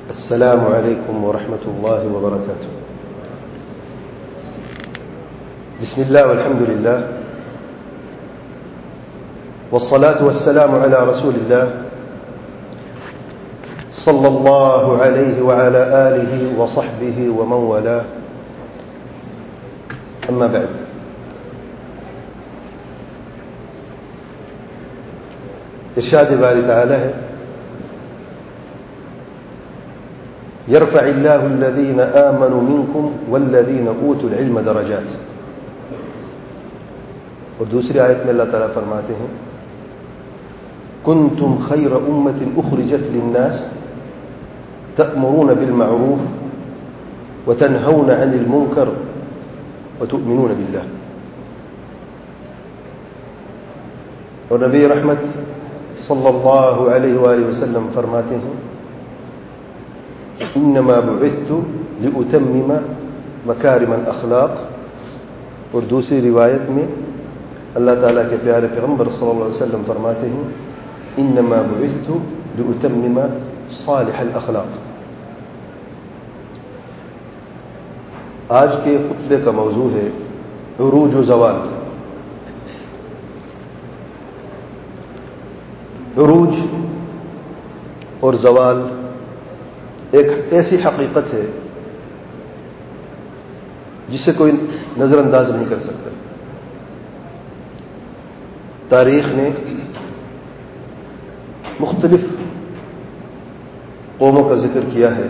السلام عليكم ورحمة الله وبركاته. بسم الله والحمد لله والصلاة والسلام على رسول الله صلى الله عليه وعلى آله وصحبه ومن والاه. أما بعد، ارشاد باری تعالی ہے يرفع الله الذين آمنوا منكم والذين أوتوا العلم درجات. اور دوسری آیت میں اللہ تعالیٰ فرماتے ہیں كنتم خير أمة أخرجت للناس تأمرون بالمعروف وتنهون عن المنكر وتؤمنون بالله. اور نبی رحمت صلی اللہ علیہ وآلہ وسلم فرماتے ہیں انما بعثت لأتمم مکارم الاخلاق. اور دوسری روایت میں اللہ تعالیٰ کے پیارے پیغمبر صلی اللہ علیہ وسلم فرماتے ہیں انما بعثت لأتمم صالح الاخلاق. آج کے خطبے کا موضوع ہے عروج و زوال. عروج اور زوال ایک ایسی حقیقت ہے جسے کوئی نظر انداز نہیں کر سکتا. تاریخ نے مختلف قوموں کا ذکر کیا ہے.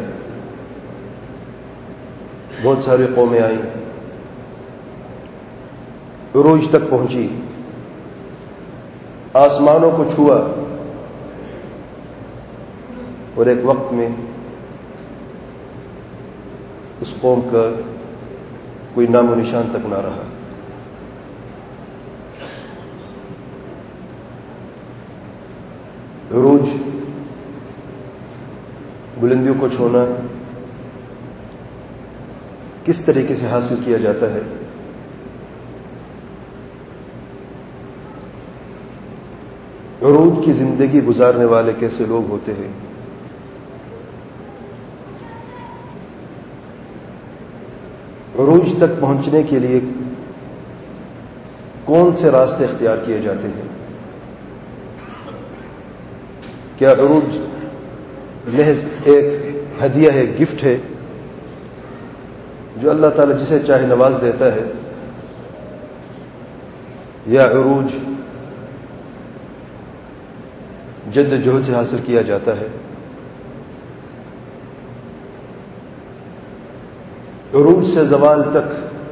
بہت ساری قومیں آئیں، عروج تک پہنچی، آسمانوں کو چھوا، اور ایک وقت میں اس قوم کا کوئی نام و نشان تک نہ رہا. عروج، بلندیوں کو چھونا کس طریقے سے حاصل کیا جاتا ہے؟ عروج کی زندگی گزارنے والے کیسے لوگ ہوتے ہیں؟ عروج تک پہنچنے کے لیے کون سے راستے اختیار کیے جاتے ہیں؟ کیا عروج محض ایک ہدیہ ہے، گفٹ ہے جو اللہ تعالیٰ جسے چاہے نواز دیتا ہے، یا عروج جد جہد سے حاصل کیا جاتا ہے؟ عروج سے زوال تک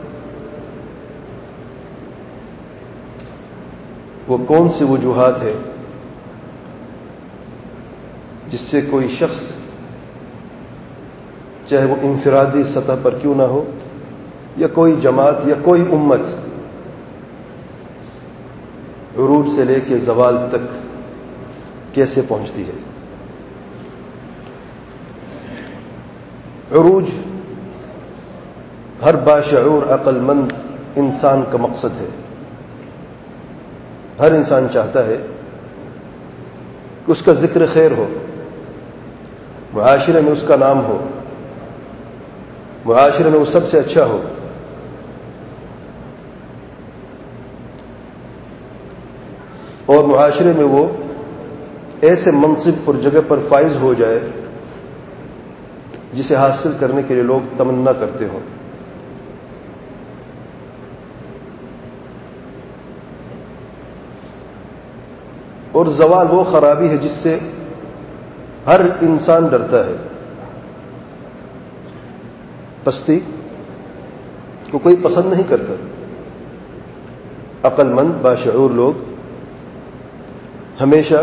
وہ کون سی وجوہات ہے جس سے کوئی شخص، چاہے وہ انفرادی سطح پر کیوں نہ ہو، یا کوئی جماعت یا کوئی امت، عروج سے لے کے زوال تک کیسے پہنچتی ہے؟ عروج ہر باشعور عقل مند انسان کا مقصد ہے. ہر انسان چاہتا ہے کہ اس کا ذکر خیر ہو، معاشرے میں اس کا نام ہو، معاشرے میں وہ سب سے اچھا ہو. اور معاشرے میں وہ ایسے منصب اور جگہ پر فائز ہو جائے جسے حاصل کرنے کے لیے لوگ تمنا کرتے ہوں. اور زوال وہ خرابی ہے جس سے ہر انسان ڈرتا ہے. پستی کو کوئی پسند نہیں کرتا. عقل مند باشعور لوگ ہمیشہ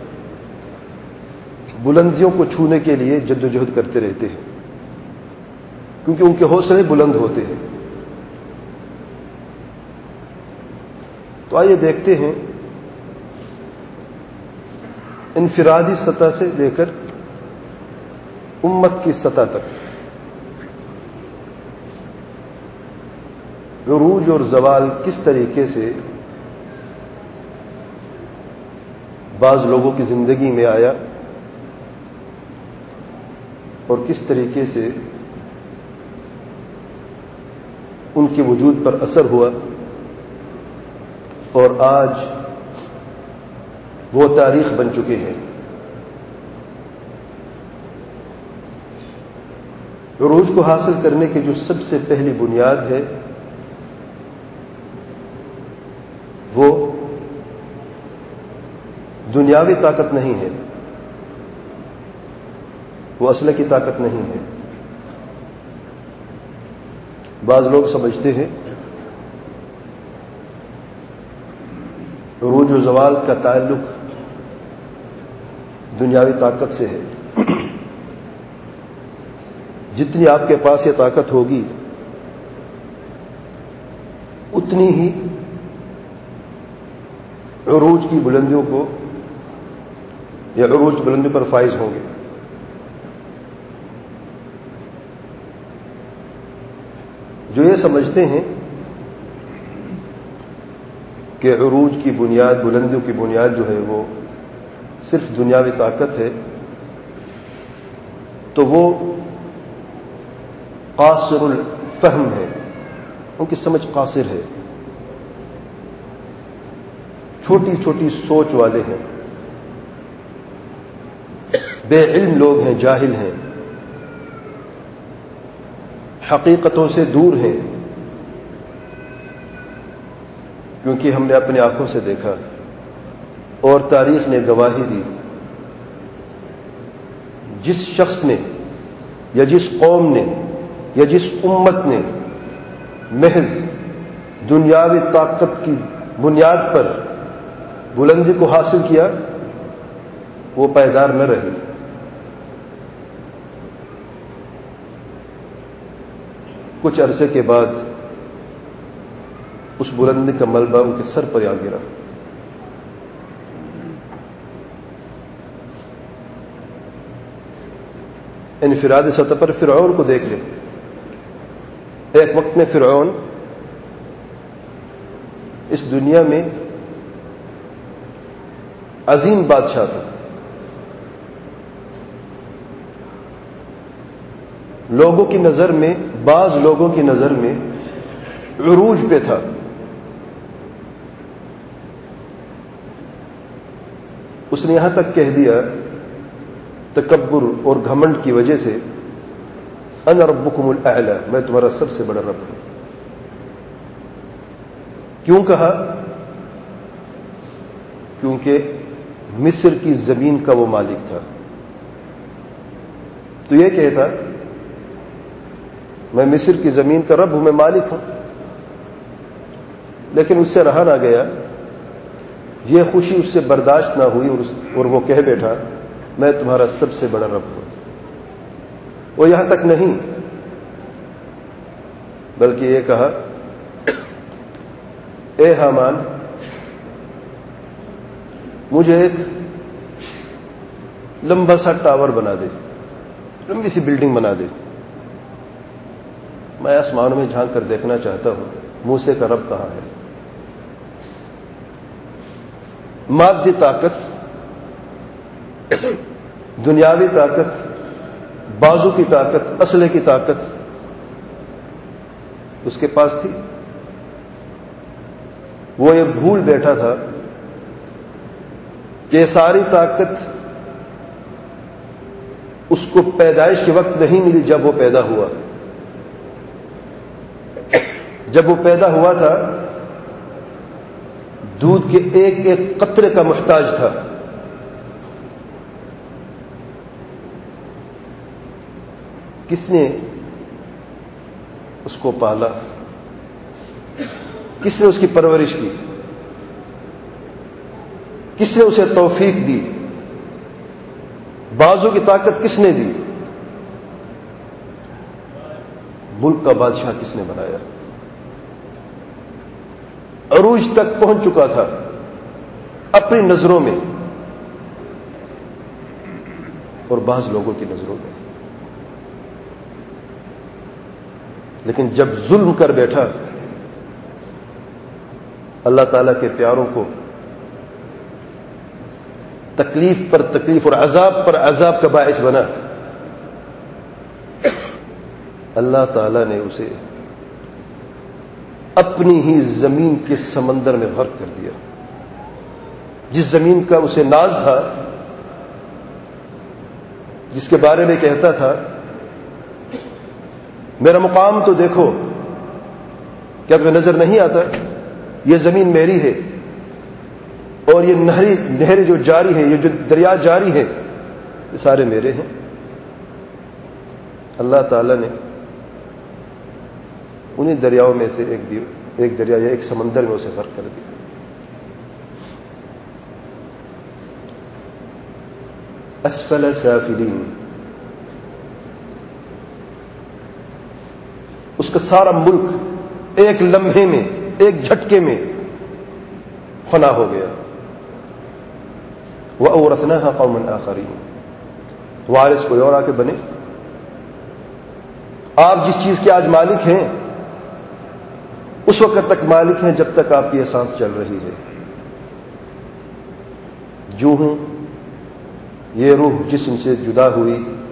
بلندیوں کو چھونے کے لیے جد و جہد کرتے رہتے ہیں، کیونکہ ان کے حوصلے بلند ہوتے ہیں. تو آئیے دیکھتے ہیں انفرادی سطح سے لے کر امت کی سطح تک عروج اور زوال کس طریقے سے بعض لوگوں کی زندگی میں آیا اور کس طریقے سے ان کے وجود پر اثر ہوا، اور آج وہ تاریخ بن چکے ہیں۔ عروج کو حاصل کرنے کی جو سب سے پہلی بنیاد ہے وہ دنیاوی طاقت نہیں ہے، وہ اسلحے کی طاقت نہیں ہے۔ بعض لوگ سمجھتے ہیں عروج و زوال کا تعلق دنیاوی طاقت سے ہے۔ جتنی آپ کے پاس یہ طاقت ہوگی اتنی ہی عروج کی بلندیوں کو یا عروج کی بلندیوں پر فائز ہوں گے۔ جو یہ سمجھتے ہیں کہ عروج کی بنیاد، بلندیوں کی بنیاد جو ہے وہ صرف دنیاوی طاقت ہے، تو وہ قاصر الفہم ہے، ان کی سمجھ قاصر ہے، چھوٹی چھوٹی سوچ والے ہیں، بے علم لوگ ہیں، جاہل ہیں، حقیقتوں سے دور ہیں۔ کیونکہ ہم نے اپنی آنکھوں سے دیکھا اور تاریخ نے گواہی دی، جس شخص نے یا جس قوم نے یا جس امت نے محض دنیاوی طاقت کی بنیاد پر بلندی کو حاصل کیا، وہ پائیدار نہ رہی۔ کچھ عرصے کے بعد اس بلندی کا ملبہ ان کے سر پر آ گرا۔ انفرادی سطح پر فرعون کو دیکھ لیں۔ ایک وقت میں فرعون اس دنیا میں عظیم بادشاہ تھا، لوگوں کی نظر میں، بعض لوگوں کی نظر میں عروج پہ تھا۔ اس نے یہاں تک کہہ دیا تکبر اور گھمنڈ کی وجہ سے، انا ربکم الاعلی، میں تمہارا سب سے بڑا رب ہوں۔ کیوں کہا؟ کیونکہ مصر کی زمین کا وہ مالک تھا۔ تو یہ کہتا میں مصر کی زمین کا رب ہوں، میں مالک ہوں، لیکن اس سے رہا نہ گیا، یہ خوشی اس سے برداشت نہ ہوئی، اور وہ کہہ بیٹھا میں تمہارا سب سے بڑا رب ہوں۔ وہ یہاں تک نہیں، بلکہ یہ کہا اے حامان، مجھے ایک لمبا سا ٹاور بنا دے، لمبی سی بلڈنگ بنا دے، میں آسمانوں میں جھانک کر دیکھنا چاہتا ہوں موسیٰ کا رب کہاں ہے۔ مادی طاقت، دنیاوی طاقت، بازو کی طاقت، اسلحے کی طاقت اس کے پاس تھی۔ وہ یہ بھول بیٹھا تھا کہ ساری طاقت اس کو پیدائش کے وقت نہیں ملی، جب وہ پیدا ہوا۔ جب وہ پیدا ہوا تھا دودھ کے ایک ایک قطرے کا محتاج تھا۔ کس نے اس کو پالا؟ کس نے اس کی پرورش کی؟ کس نے اسے توفیق دی؟ بازو کی طاقت کس نے دی؟ ملک کا بادشاہ کس نے بنایا؟ عروج تک پہنچ چکا تھا اپنی نظروں میں اور بعض لوگوں کی نظروں میں، لیکن جب ظلم کر بیٹھا، اللہ تعالیٰ کے پیاروں کو تکلیف پر تکلیف اور عذاب پر عذاب کا باعث بنا، اللہ تعالیٰ نے اسے اپنی ہی زمین کے سمندر میں غرق کر دیا. جس زمین کا اسے ناز تھا، جس کے بارے میں کہتا تھا میرا مقام تو دیکھو، کیا تمہیں نظر نہیں آتا یہ زمین میری ہے اور یہ نہر جو جاری ہے، یہ جو دریا جاری ہے، یہ سارے میرے ہیں. اللہ تعالیٰ نے انہی دریاؤں میں سے ایک دریا یا ایک سمندر میں اسے غرق کر دیا. اسفل سافلین. اس کا سارا ملک ایک لمحے میں، ایک جھٹکے میں فنا ہو گیا. وَأَوْرَثْنَاهَا قَوْمًا آخَرِينَ. وارث کوئی اور آ کے بنے. آپ جس چیز کے آج مالک ہیں اس وقت تک مالک ہیں جب تک آپ کی یہ سانس چل رہی ہے. جو ہوں یہ روح جسم سے جدا ہوئی،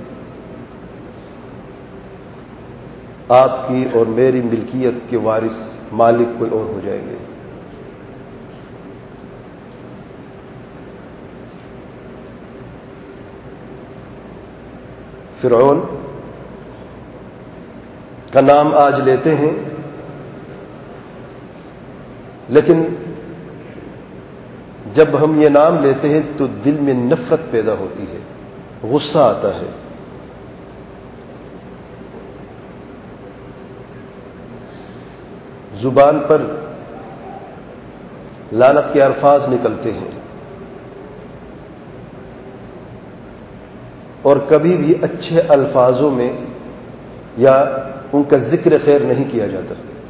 آپ کی اور میری ملکیت کے وارث مالک کوئی اور ہو جائیں گے. فرعون کا نام آج لیتے ہیں، لیکن جب ہم یہ نام لیتے ہیں تو دل میں نفرت پیدا ہوتی ہے، غصہ آتا ہے. زبان پر لعنت کے الفاظ نکلتے ہیں اور کبھی بھی اچھے الفاظوں میں یا ان کا ذکر خیر نہیں کیا جاتا.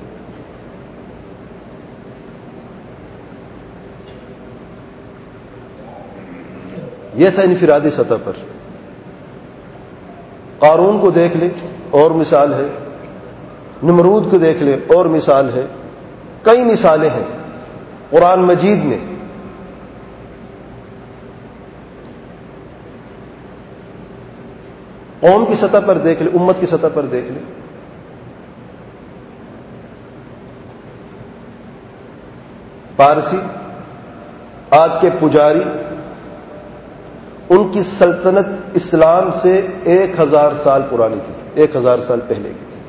یہ تھا انفرادی سطح پر. قارون کو دیکھ لے اور مثال ہے، نمرود کو دیکھ لے اور مثال ہے. کئی مثالیں ہیں قرآن مجید میں. قوم کی سطح پر دیکھ لے، امت کی سطح پر دیکھ لے. پارسی آج کے پجاری، ان کی سلطنت اسلام سے 1000 سال پرانی تھی، 1000 سال پہلے کی تھی.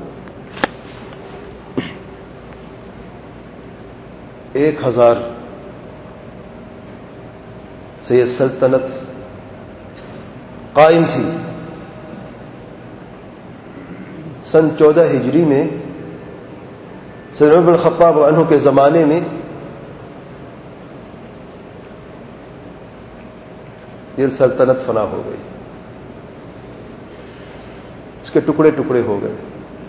1000 سے یہ سلطنت قائم تھی. سن 14 ہجری میں سیدنا عمر بن الخطاب عنہ کے زمانے میں یہ سلطنت فنا ہو گئی، اس کے ٹکڑے ٹکڑے ہو گئے.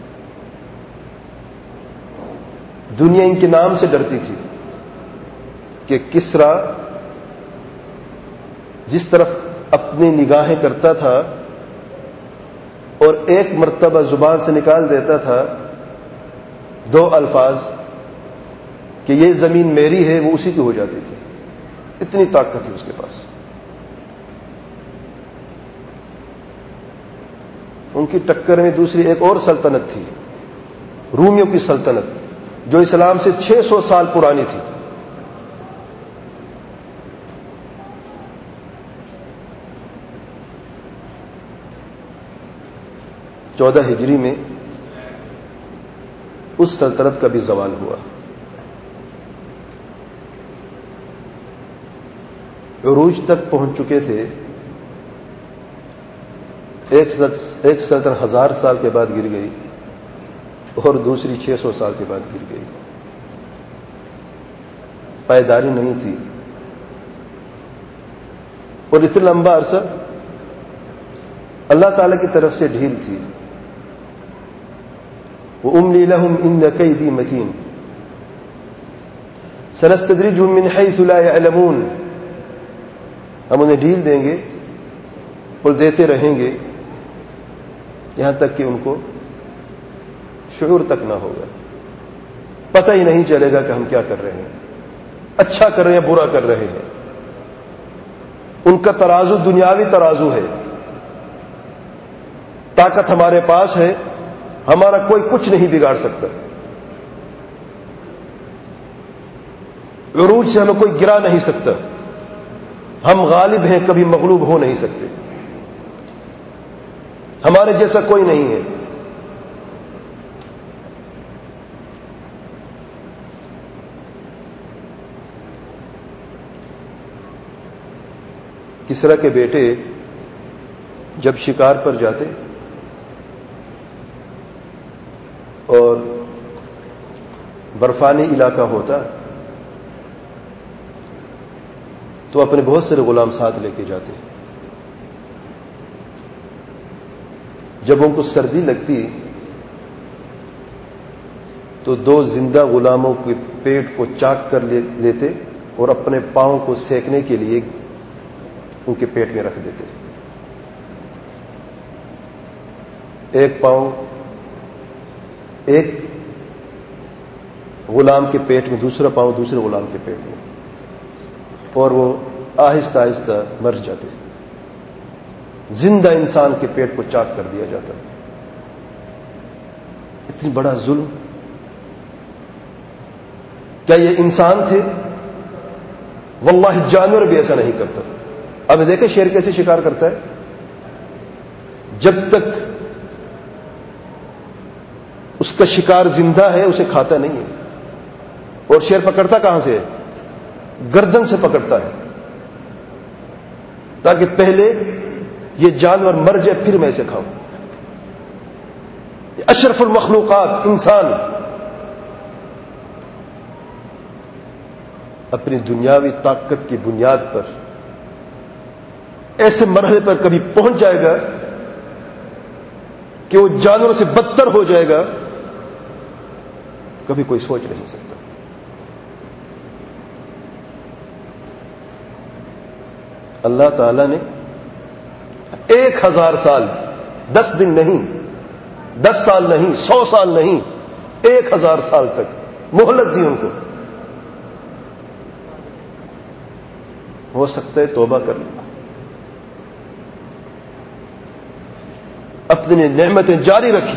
دنیا ان کے نام سے ڈرتی تھی کہ کسرا جس طرف اپنی نگاہیں کرتا تھا اور ایک مرتبہ زبان سے نکال دیتا تھا 2 الفاظ کہ یہ زمین میری ہے، وہ اسی کی ہو جاتی تھی. اتنی طاقت تھی اس کے پاس. ان کی ٹکر میں دوسری ایک اور سلطنت تھی، رومیوں کی سلطنت، جو اسلام سے 600 سال پرانی تھی. چودہ ہجری میں اس سلطنت کا بھی زوال ہوا. عروج تک پہنچ چکے تھے. ایک سلطنت 1000 سال کے بعد گر گئی اور دوسری 600 سال کے بعد گر گئی. پائیداری نہیں تھی اور اتنا لمبا عرصہ اللہ تعالی کی طرف سے ڈھیل تھی. وَأُمْلِي لَهُمْ إِنَّ كَيْدِي مَتِينٌ سَنَسْتَدْرِجُهُمْ مِنْ حَيْثُ لَا يَعْلَمُونَ. ہم انہیں ڈھیل دیں گے اور دیتے رہیں گے یہاں تک کہ ان کو شعور تک نہ ہوگا، پتہ ہی نہیں چلے گا کہ ہم کیا کر رہے ہیں، اچھا کر رہے ہیں برا کر رہے ہیں. ان کا ترازو دنیاوی ترازو ہے. طاقت ہمارے پاس ہے ہمارا کوئی کچھ نہیں بگاڑ سکتا. عروج سے ہمیں کوئی گرا نہیں سکتا. ہم غالب ہیں, کبھی مغلوب ہو نہیں سکتے. ہمارے جیسا کوئی نہیں ہے. کسرا کے بیٹے جب شکار پر جاتے اور برفانی علاقہ ہوتا تو اپنے بہت سارے غلام ساتھ لے کے جاتے. جب ان کو سردی لگتی تو 2 زندہ غلاموں کے پیٹ کو چاک کر لیتے اور اپنے پاؤں کو سینکنے کے لیے ان کے پیٹ میں رکھ دیتے. ایک پاؤں ایک غلام کے پیٹ میں, دوسرا پاؤں دوسرے غلام کے پیٹ میں, اور وہ آہستہ آہستہ مر جاتے. زندہ انسان کے پیٹ کو چاک کر دیا جاتا. اتنی بڑا ظلم. کیا یہ انسان تھے؟ واللہ جانور بھی ایسا نہیں کرتا. اب دیکھیں شیر کیسے شکار کرتا ہے. جب تک اس کا شکار زندہ ہے اسے کھاتا نہیں ہے. اور شیر پکڑتا کہاں سے ہے؟ گردن سے پکڑتا ہے, تاکہ پہلے یہ جانور مر جائے پھر میں اسے کھاؤں. اشرف المخلوقات انسان اپنی دنیاوی طاقت کی بنیاد پر ایسے مرحلے پر کبھی پہنچ جائے گا کہ وہ جانوروں سے بدتر ہو جائے گا, کبھی کوئی سوچ نہیں سکتا. اللہ تعالی نے 1000 سال, 10 دن نہیں, 10 سال نہیں, 100 سال نہیں, 1000 سال تک مہلت دی ان کو. ہو سکتا ہے توبہ کر لیں, اپنی نعمتیں جاری رکھی,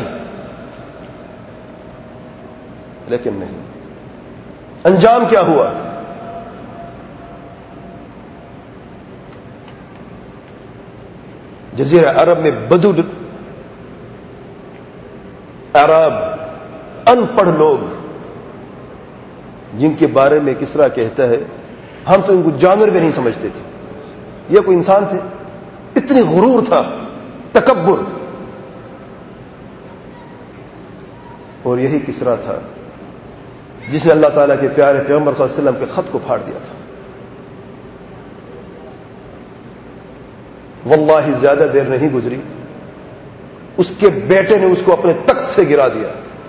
لیکن نہیں. انجام کیا ہوا؟ جزیرہ عرب میں بدو عرب ان پڑھ لوگ, جن کے بارے میں کسرا کہتا ہے ہم تو ان کو جانور بھی نہیں سمجھتے تھے, یہ کوئی انسان تھے. اتنی غرور تھا, تکبر. اور یہی کسرا تھا جس نے اللہ تعالیٰ کے پیارے پیغمبر صلی اللہ علیہ وسلم کے خط کو پھاڑ دیا تھا. واللہ زیادہ دیر نہیں گزری, اس کے بیٹے نے اس کو اپنے تخت سے گرا دیا.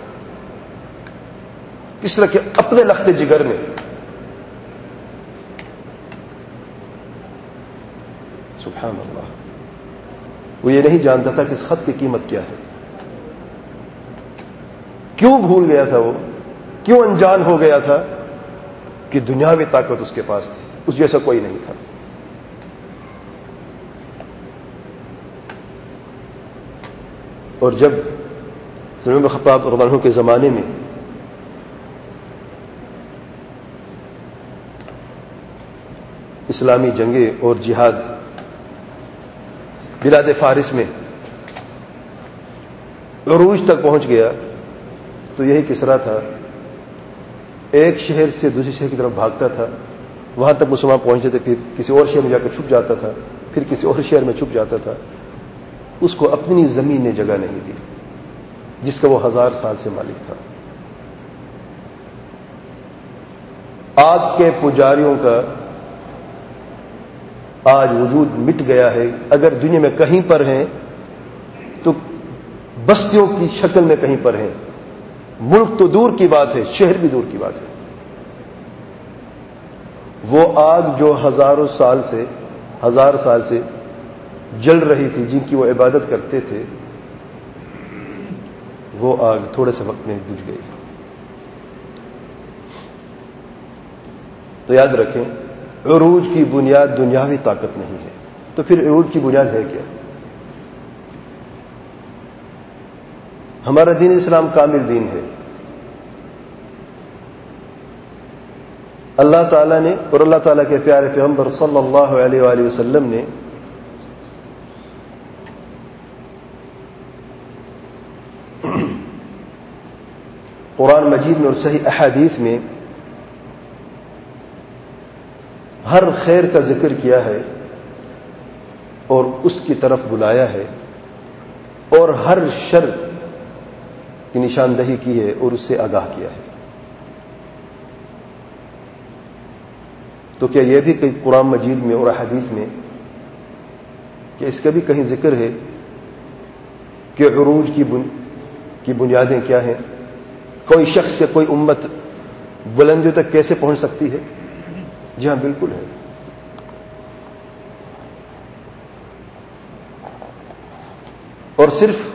کسرا کے اپنے لخت جگر میں. سبحان اللہ. وہ یہ نہیں جانتا تھا کہ اس خط کی قیمت کیا ہے. کیوں بھول گیا تھا وہ, کیوں انجان ہو گیا تھا کہ دنیاوی طاقت اس کے پاس تھی, اس جیسا کوئی نہیں تھا. اور جب عمر بن خطاب رضی اللہ عنہ کے زمانے میں اسلامی جنگیں اور جہاد بلاد فارس میں عروج تک پہنچ گیا, تو یہی کسرا تھا. ایک شہر سے دوسرے شہر کی طرف بھاگتا تھا, وہاں تک مسلمان پہنچتے تھے, پھر کسی اور شہر میں جا کر چھپ جاتا تھا, پھر کسی اور شہر میں چھپ جاتا تھا. اس کو اپنی زمین نے جگہ نہیں دی جس کا وہ 1000 سال سے مالک تھا. آگ کے پجاریوں کا آج وجود مٹ گیا ہے. اگر دنیا میں کہیں پر ہیں تو بستیوں کی شکل میں کہیں پر ہیں. ملک تو دور کی بات ہے, شہر بھی دور کی بات ہے. وہ آگ جو 1000 سال سے جل رہی تھی, جن کی وہ عبادت کرتے تھے, وہ آگ تھوڑے سے وقت میں بجھ گئی. تو یاد رکھیں, عروج کی بنیاد دنیاوی طاقت نہیں ہے. تو پھر عروج کی بنیاد ہے کیا؟ ہمارا دین اسلام کامل دین ہے. اللہ تعالیٰ نے اور اللہ تعالیٰ کے پیارے پیغمبر صلی اللہ علیہ وآلہ وسلم نے قرآن مجید میں اور صحیح احادیث میں ہر خیر کا ذکر کیا ہے اور اس کی طرف بلایا ہے، اور ہر شر کی نشاندہی کی ہے اور اس سے آگاہ کیا ہے. تو کیا یہ بھی کہ قرآن مجید میں اور احادیث میں کہ اس کا بھی کہیں ذکر ہے کہ عروج کی بنیادیں کیا ہیں؟ کوئی شخص یا کوئی امت بلندیوں تک کیسے پہنچ سکتی ہے؟ جی ہاں، بالکل ہے. اور صرف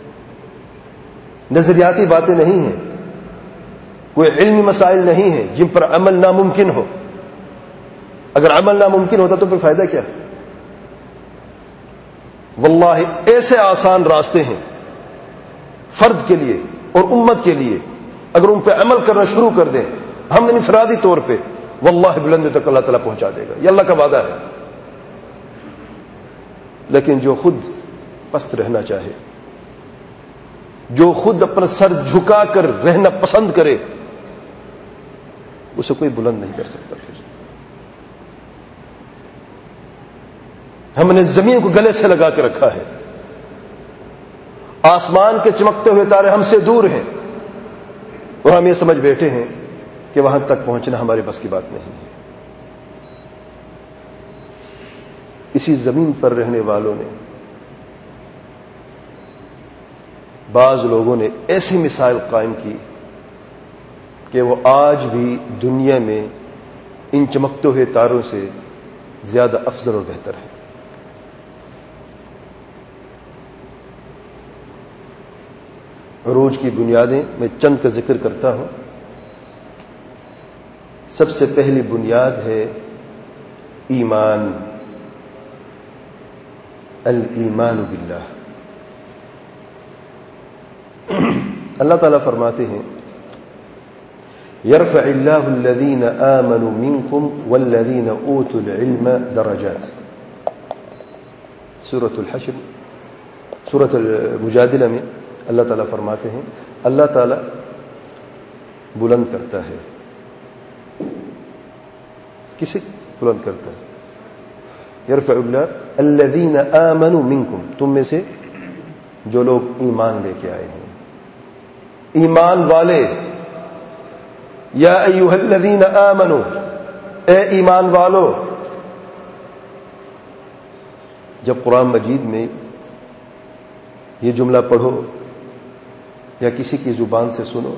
نظریاتی باتیں نہیں ہیں، کوئی علمی مسائل نہیں ہیں جن پر عمل ناممکن ہو. اگر عمل ناممکن ہوتا تو پھر فائدہ کیا؟ واللہ ایسے آسان راستے ہیں فرد کے لیے اور امت کے لیے، اگر ان پہ عمل کرنا شروع کر دیں ہم انفرادی طور پہ، واللہ بلندیوں تک اللہ تعالیٰ پہنچا دے گا. یہ اللہ کا وعدہ ہے. لیکن جو خود پست رہنا چاہے، جو خود اپنا سر جھکا کر رہنا پسند کرے، اسے کوئی بلند نہیں کر سکتا. پھر ہم نے زمین کو گلے سے لگا کے رکھا ہے، آسمان کے چمکتے ہوئے تارے ہم سے دور ہیں، اور ہم یہ سمجھ بیٹھے ہیں کہ وہاں تک پہنچنا ہمارے بس کی بات نہیں ہے. اسی زمین پر رہنے والوں نے، بعض لوگوں نے ایسی مثال قائم کی کہ وہ آج بھی دنیا میں ان چمکتے ہوئے تاروں سے زیادہ افضل اور بہتر ہے. عروج کی بنیادیں میں چند کا ذکر کرتا ہوں. سب سے پہلی بنیاد ہے ایمان، الایمان باللہ. اللہ تعالیٰ فرماتے ہیں یرفع اللہ الذین آمنوا منکم والذین اوتوا العلم درجات. سورۃ الحشر، سورۃ المجادلہ میں اللہ تعالیٰ فرماتے ہیں اللہ تعالیٰ بلند کرتا ہے. کسے بلند کرتا ہے؟ یرفع اللہ الذین آمنوا منکم، تم میں سے جو لوگ ایمان لے کے آئے ہیں، ایمان والے. یا ایھا الذین آمنوا، اے ایمان والو. جب قرآن مجید میں یہ جملہ پڑھو یا کسی کی زبان سے سنو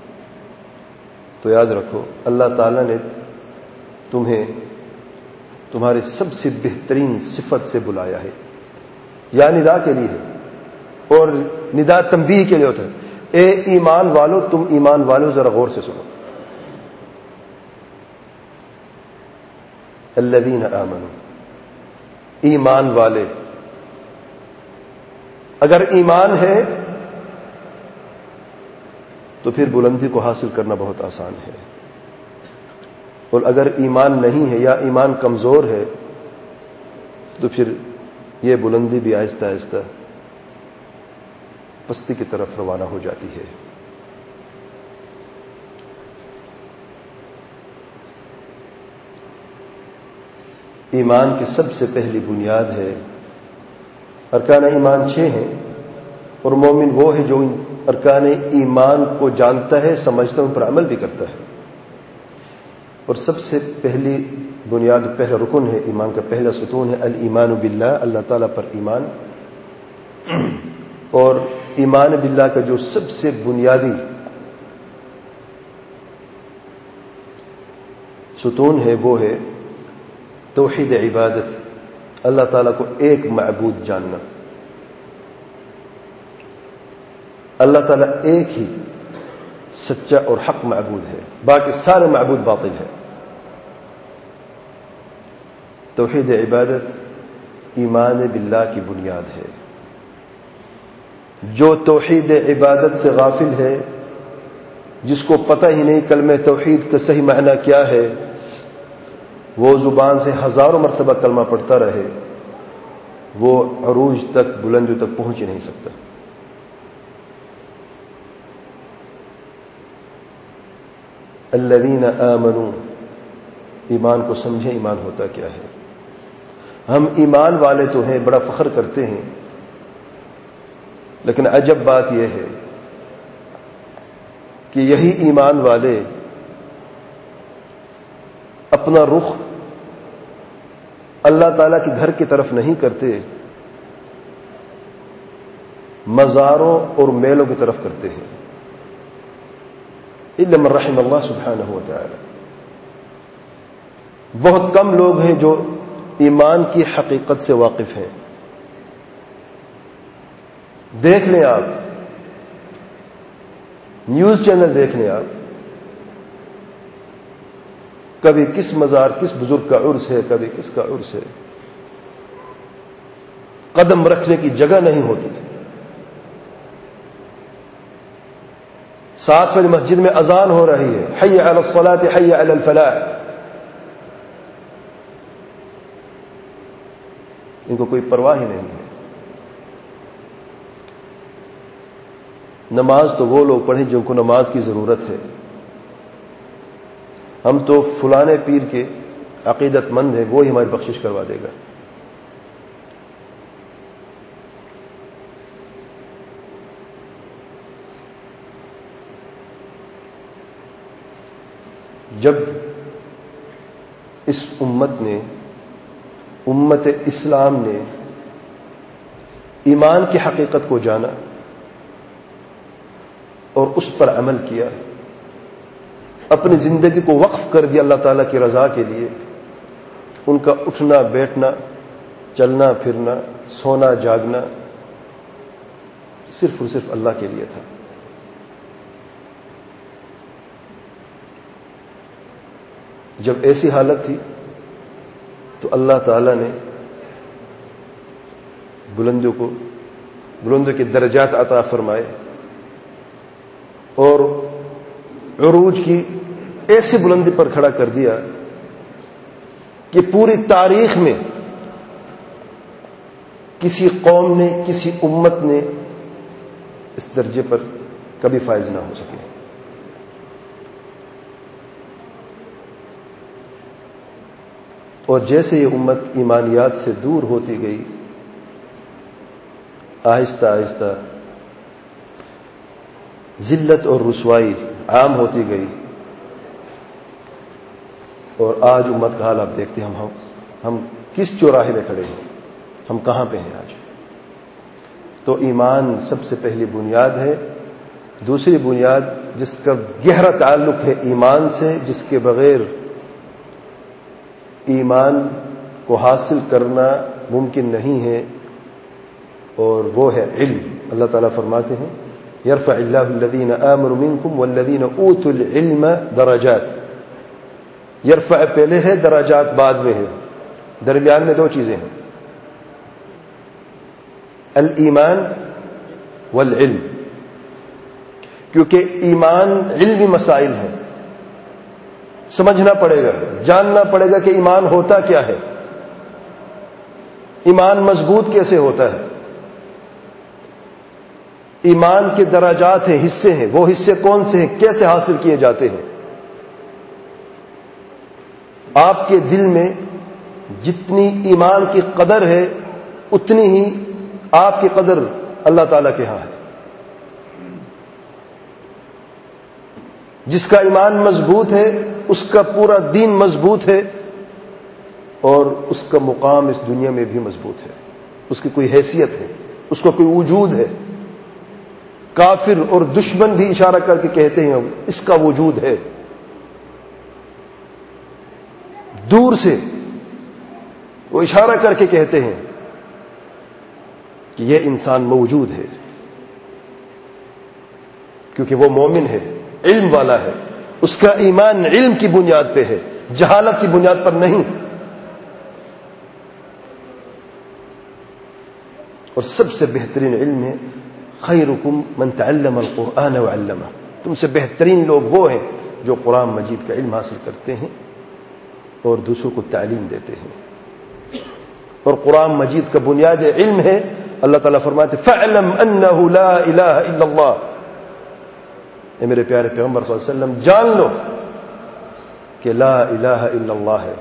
تو یاد رکھو اللہ تعالیٰ نے تمہیں تمہارے سب سے بہترین صفت سے بلایا ہے. یا ندا کے لیے ہے اور ندا تنبیہ کے لیے ہوتا ہے. اے ایمان والو، تم ایمان والو ذرا غور سے سنو. الذین آمنوا، ایمان والے. اگر ایمان ہے تو پھر بلندی کو حاصل کرنا بہت آسان ہے، اور اگر ایمان نہیں ہے یا ایمان کمزور ہے تو پھر یہ بلندی بھی آہستہ آہستہ پستی کی طرف روانہ ہو جاتی ہے. ایمان کی سب سے پہلی بنیاد ہے، ارکان ایمان 6 ہیں، اور مومن وہ ہے جو ارکان ایمان کو جانتا ہے، سمجھتا ہے، ان پر عمل بھی کرتا ہے. اور سب سے پہلی بنیاد، پہلا رکن ہے، ایمان کا پہلا ستون ہے الایمان باللہ، اللہ تعالیٰ پر ایمان. اور ایمان باللہ کا جو سب سے بنیادی ستون ہے وہ ہے توحید عبادت، اللہ تعالیٰ کو ایک معبود جاننا. اللہ تعالیٰ ایک ہی سچا اور حق معبود ہے، باقی سارے معبود باطل ہے. توحید عبادت ایمان باللہ کی بنیاد ہے. جو توحید عبادت سے غافل ہے، جس کو پتہ ہی نہیں کلمہ توحید کا صحیح معنی کیا ہے، وہ زبان سے ہزاروں مرتبہ کلمہ پڑھتا رہے، وہ عروج تک، بلندیوں تک پہنچ ہی نہیں سکتا۔ الذین آمنوا، ایمان کو سمجھیں، ایمان ہوتا کیا ہے۔ ہم ایمان والے تو ہیں، بڑا فخر کرتے ہیں، لیکن عجب بات یہ ہے کہ یہی ایمان والے اپنا رخ اللہ تعالیٰ کے گھر کی طرف نہیں کرتے، مزاروں اور میلوں کی طرف کرتے ہیں۔ الا من رحم اللہ سبحانہ و تعالی۔ بہت کم لوگ ہیں جو ایمان کی حقیقت سے واقف ہیں۔ دیکھ لیں آپ، نیوز چینل دیکھ لیں آپ، کبھی کس مزار، کس بزرگ کا عرس ہے، کبھی کس کا عرس ہے، قدم رکھنے کی جگہ نہیں ہوتی۔ 7 بجے مسجد میں اذان ہو رہی ہے، حی علی الصلاۃ حی علی الفلاح، ان کو کوئی پرواہ ہی نہیں ہے۔ نماز تو وہ لوگ پڑھیں جن کو نماز کی ضرورت ہے۔ ہم تو فلانے پیر کے عقیدت مند ہیں، وہ ہی ہماری بخشش کروا دے گا۔ جب اس امت نے، امت اسلام نے ایمان کی حقیقت کو جانا اور اس پر عمل کیا، اپنی زندگی کو وقف کر دیا اللہ تعالیٰ کی رضا کے لیے، ان کا اٹھنا بیٹھنا، چلنا پھرنا، سونا جاگنا صرف اور صرف اللہ کے لیے تھا۔ جب ایسی حالت تھی تو اللہ تعالیٰ نے بلندوں کے درجات عطا فرمائے اور عروج کی ایسی بلندی پر کھڑا کر دیا کہ پوری تاریخ میں کسی قوم نے، کسی امت نے اس درجے پر کبھی فائز نہ ہو سکے۔ اور جیسے یہ امت ایمانیات سے دور ہوتی گئی، آہستہ آہستہ ذلت اور رسوائی عام ہوتی گئی، اور آج امت کا حال آپ دیکھتے ہیں، ہم کس چوراہے میں کھڑے ہیں، ہم کہاں پہ ہیں آج۔ تو ایمان سب سے پہلی بنیاد ہے۔ دوسری بنیاد جس کا گہرا تعلق ہے ایمان سے، جس کے بغیر ایمان کو حاصل کرنا ممکن نہیں ہے، اور وہ ہے علم۔ اللہ تعالیٰ فرماتے ہیں یرفع اللہ الذین آمنوا منکم والذین اوتوا العلم درجات۔ یرفع پہلے ہے، درجات بعد میں ہے، درمیان میں 2 چیزیں ہیں، الایمان والعلم، کیونکہ ایمان علمی مسائل ہیں، سمجھنا پڑے گا، جاننا پڑے گا کہ ایمان ہوتا کیا ہے، ایمان مضبوط کیسے ہوتا ہے، ایمان کے درجات ہیں، حصے ہیں، وہ حصے کون سے ہیں، کیسے حاصل کیے جاتے ہیں۔ آپ کے دل میں جتنی ایمان کی قدر ہے، اتنی ہی آپ کی قدر اللہ تعالیٰ کے ہاں ہے۔ جس کا ایمان مضبوط ہے اس کا پورا دین مضبوط ہے، اور اس کا مقام اس دنیا میں بھی مضبوط ہے، اس کی کوئی حیثیت ہے، اس کا کوئی وجود ہے۔ کافر اور دشمن بھی اشارہ کر کے کہتے ہیں اس کا وجود ہے، دور سے وہ اشارہ کر کے کہتے ہیں کہ یہ انسان موجود ہے، کیونکہ وہ مومن ہے، علم والا ہے، اس کا ایمان علم کی بنیاد پہ ہے، جہالت کی بنیاد پر نہیں۔ اور سب سے بہترین علم ہے خیرکم من تعلم القرآن وعلمہ، تم سے بہترین لوگ وہ ہیں جو قرآن مجید کا علم حاصل کرتے ہیں اور دوسروں کو تعلیم دیتے ہیں۔ اور قرآن مجید کا بنیاد علم ہے۔ اللہ تعالیٰ فرماتے فَاعْلَمْ أَنَّهُ لَا إِلَهَ إِلَّا اللَّهُ، اے میرے پیارے پیغمبر صلی اللہ علیہ وسلم جان لو کہ لا الہ الا اللہ ہے۔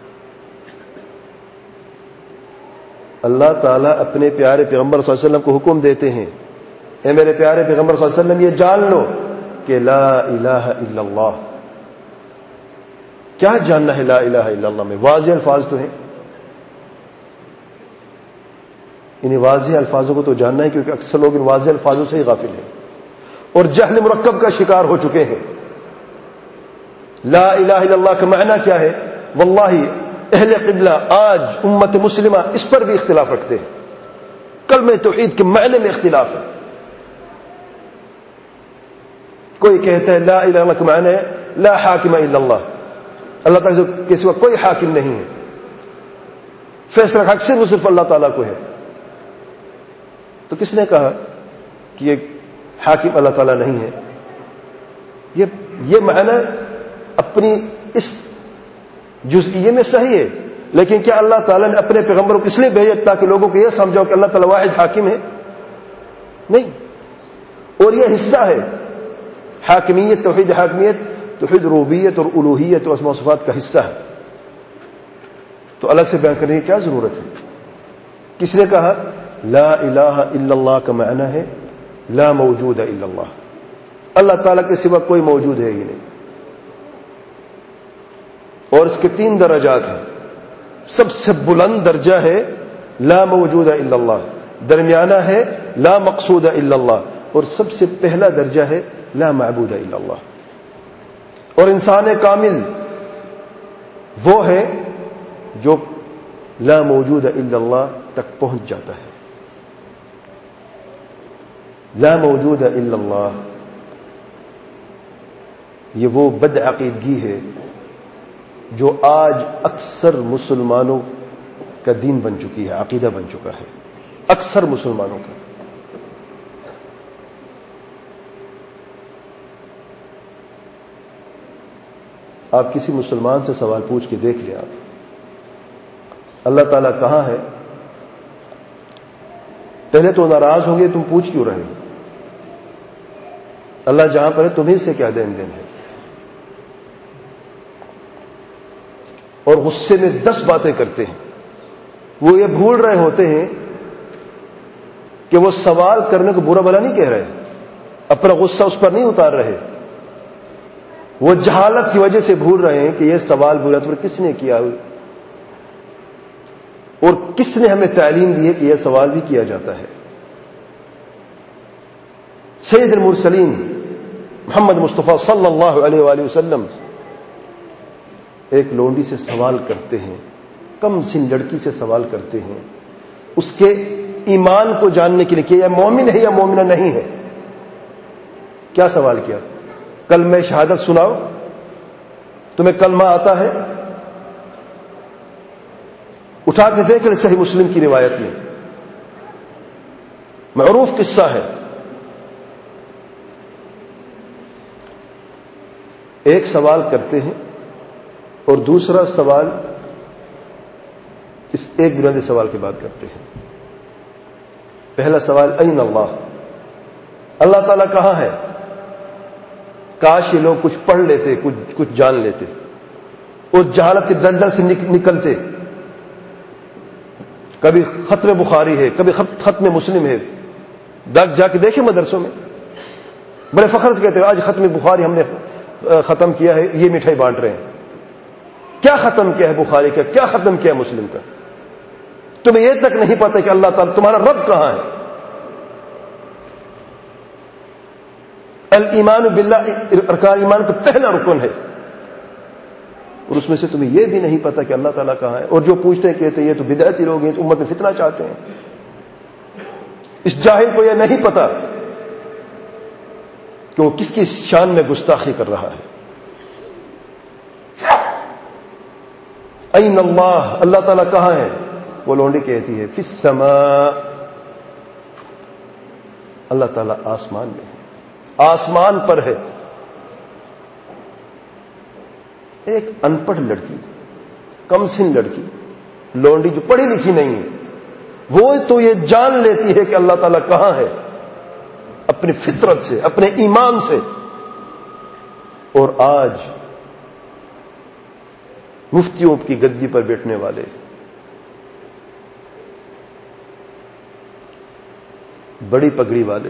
اللہ تعالیٰ اپنے پیارے پیغمبر صلی اللہ علیہ وسلم کو حکم دیتے ہیں، اے میرے پیارے پیغمبر صلی اللہ علیہ وسلم یہ جان لو کہ لا الہ الا اللہ۔ کیا جاننا ہے لا الہ الا اللہ میں؟ واضح الفاظ تو ہیں، انہیں واضح الفاظوں کو تو جاننا ہے، کیونکہ اکثر لوگ ان واضح الفاظوں سے ہی غافل ہیں اور جہل مرکب کا شکار ہو چکے ہیں۔ لا الہ الا اللہ کا معنی کیا ہے؟ واللہ اہل قبلہ آج امت مسلمہ اس پر بھی اختلاف رکھتے ہیں، کلمہ توحید کے معنی میں اختلاف ہے۔ کوئی کہتا ہے لا الہ الا اللہ کا معنی ہے لا حاکم الا اللہ، اللہ تعالیٰ کے سوا کوئی حاکم نہیں ہے، فیصلہ حق صرف اور صرف اللہ تعالیٰ کو ہے۔ تو کس نے کہا کہ یہ حاکم اللہ تعالیٰ نہیں ہے؟ یہ معنی اپنی اس جزئیے میں صحیح ہے، لیکن کیا اللہ تعالیٰ نے اپنے پیغمبروں کو اس لیے بھیجا تاکہ لوگوں کو یہ سمجھاؤ کہ اللہ تعالیٰ واحد حاکم ہے؟ نہیں، اور یہ حصہ ہے حاکمیت، توحید حاکمیت، توحید ربوبیت اور الوہیت اور اسماء و صفات کا حصہ ہے، تو الگ سے بیان کرنے کی کیا ضرورت ہے؟ کس نے کہا لا الہ الا اللہ کا معنی ہے لا موجود الا اللہ، اللہ تعالیٰ کے سوا کوئی موجود ہے ہی نہیں۔ اور اس کے 3 درجات ہیں، سب سے بلند درجہ ہے لا موجود الا اللہ، درمیانہ ہے لا مقصود الا اللہ، اور سب سے پہلا درجہ ہے لا معبود الا اللہ۔ اور انسان کامل وہ ہے جو لا موجود الا اللہ تک پہنچ جاتا ہے۔ لا موجود الا اللہ یہ وہ بدعقیدگی ہے جو آج اکثر مسلمانوں کا دین بن چکی ہے، عقیدہ بن چکا ہے اکثر مسلمانوں کا۔ آپ کسی مسلمان سے سوال پوچھ کے دیکھ لیں، آپ اللہ تعالیٰ کہاں ہے؟ پہلے تو ناراض ہوں گے تم پوچھ کیوں رہے ہو؟ اللہ جہاں پر ہے تمہیں سے کیا دین دین ہے؟ اور غصے میں 10 باتیں کرتے ہیں، وہ یہ بھول رہے ہوتے ہیں کہ وہ سوال کرنے کو برا بھلا نہیں کہہ رہے، اپنا غصہ اس پر نہیں اتار رہے، وہ جہالت کی وجہ سے بھول رہے ہیں کہ یہ سوال بنیاد پر کس نے کیا اور کس نے ہمیں تعلیم دی ہے کہ یہ سوال بھی کیا جاتا ہے۔ سید المرسلین محمد مصطفیٰ صلی اللہ علیہ وآلہ وسلم ایک لونڈی سے سوال کرتے ہیں، کم سن لڑکی سے سوال کرتے ہیں اس کے ایمان کو جاننے کے لیے کہ یہ مومن ہے یا مومنہ نہیں ہے۔ کیا سوال کیا؟ کلمہ شہادت سناؤ، تمہیں کلمہ آتا ہے؟ اٹھا کے دیکھ لیں صحیح مسلم کی روایت میں، معروف قصہ ہے۔ ایک سوال کرتے ہیں اور دوسرا سوال اس ایک بنیادی سوال کے بعد کرتے ہیں۔ پہلا سوال این اللہ، اللہ تعالیٰ کہاں ہے؟ کاش یہ لوگ کچھ پڑھ لیتے، کچھ جان لیتے اور جہالت کے دلدل سے نکلتے۔ کبھی ختم بخاری ہے، کبھی ختم مسلم ہے، جا کے دیکھیں مدرسوں میں بڑے فخر سے کہتے ہیں آج ختم بخاری ہم نے ختم کیا ہے، یہ مٹھائی بانٹ رہے ہیں۔ کیا ختم کیا ہے بخاری کا؟ کیا ختم کیا ہے مسلم کا؟ تمہیں یہ تک نہیں پتا کہ اللہ تعالیٰ تمہارا رب کہاں ہے؟ الایمان باللہ ارکان ایمان کا پہلا رکن ہے، اور اس میں سے تمہیں یہ بھی نہیں پتا کہ اللہ تعالیٰ کہاں ہے۔ اور جو پوچھتے ہیں کہتے ہیں یہ تو بدعتی لوگ ہیں، تو امت میں فتنہ چاہتے ہیں۔ اس جاہل کو یہ نہیں پتا کہ وہ کس کی شان میں گستاخی کر رہا ہے۔ این اللہ، اللہ تعالیٰ کہاں ہے؟ وہ لونڈی کہتی ہے فی السماء، اللہ تعالیٰ آسمان میں ہے، آسمان پر ہے. ایک ان پڑھ لڑکی، کم سن لڑکی، لونڈی جو پڑھی لکھی نہیں ہے، وہ تو یہ جان لیتی ہے کہ اللہ تعالیٰ کہاں ہے، اپنی فطرت سے، اپنے ایمان سے. اور آج مفتیوں کی گدی پر بیٹھنے والے بڑی پگڑی والے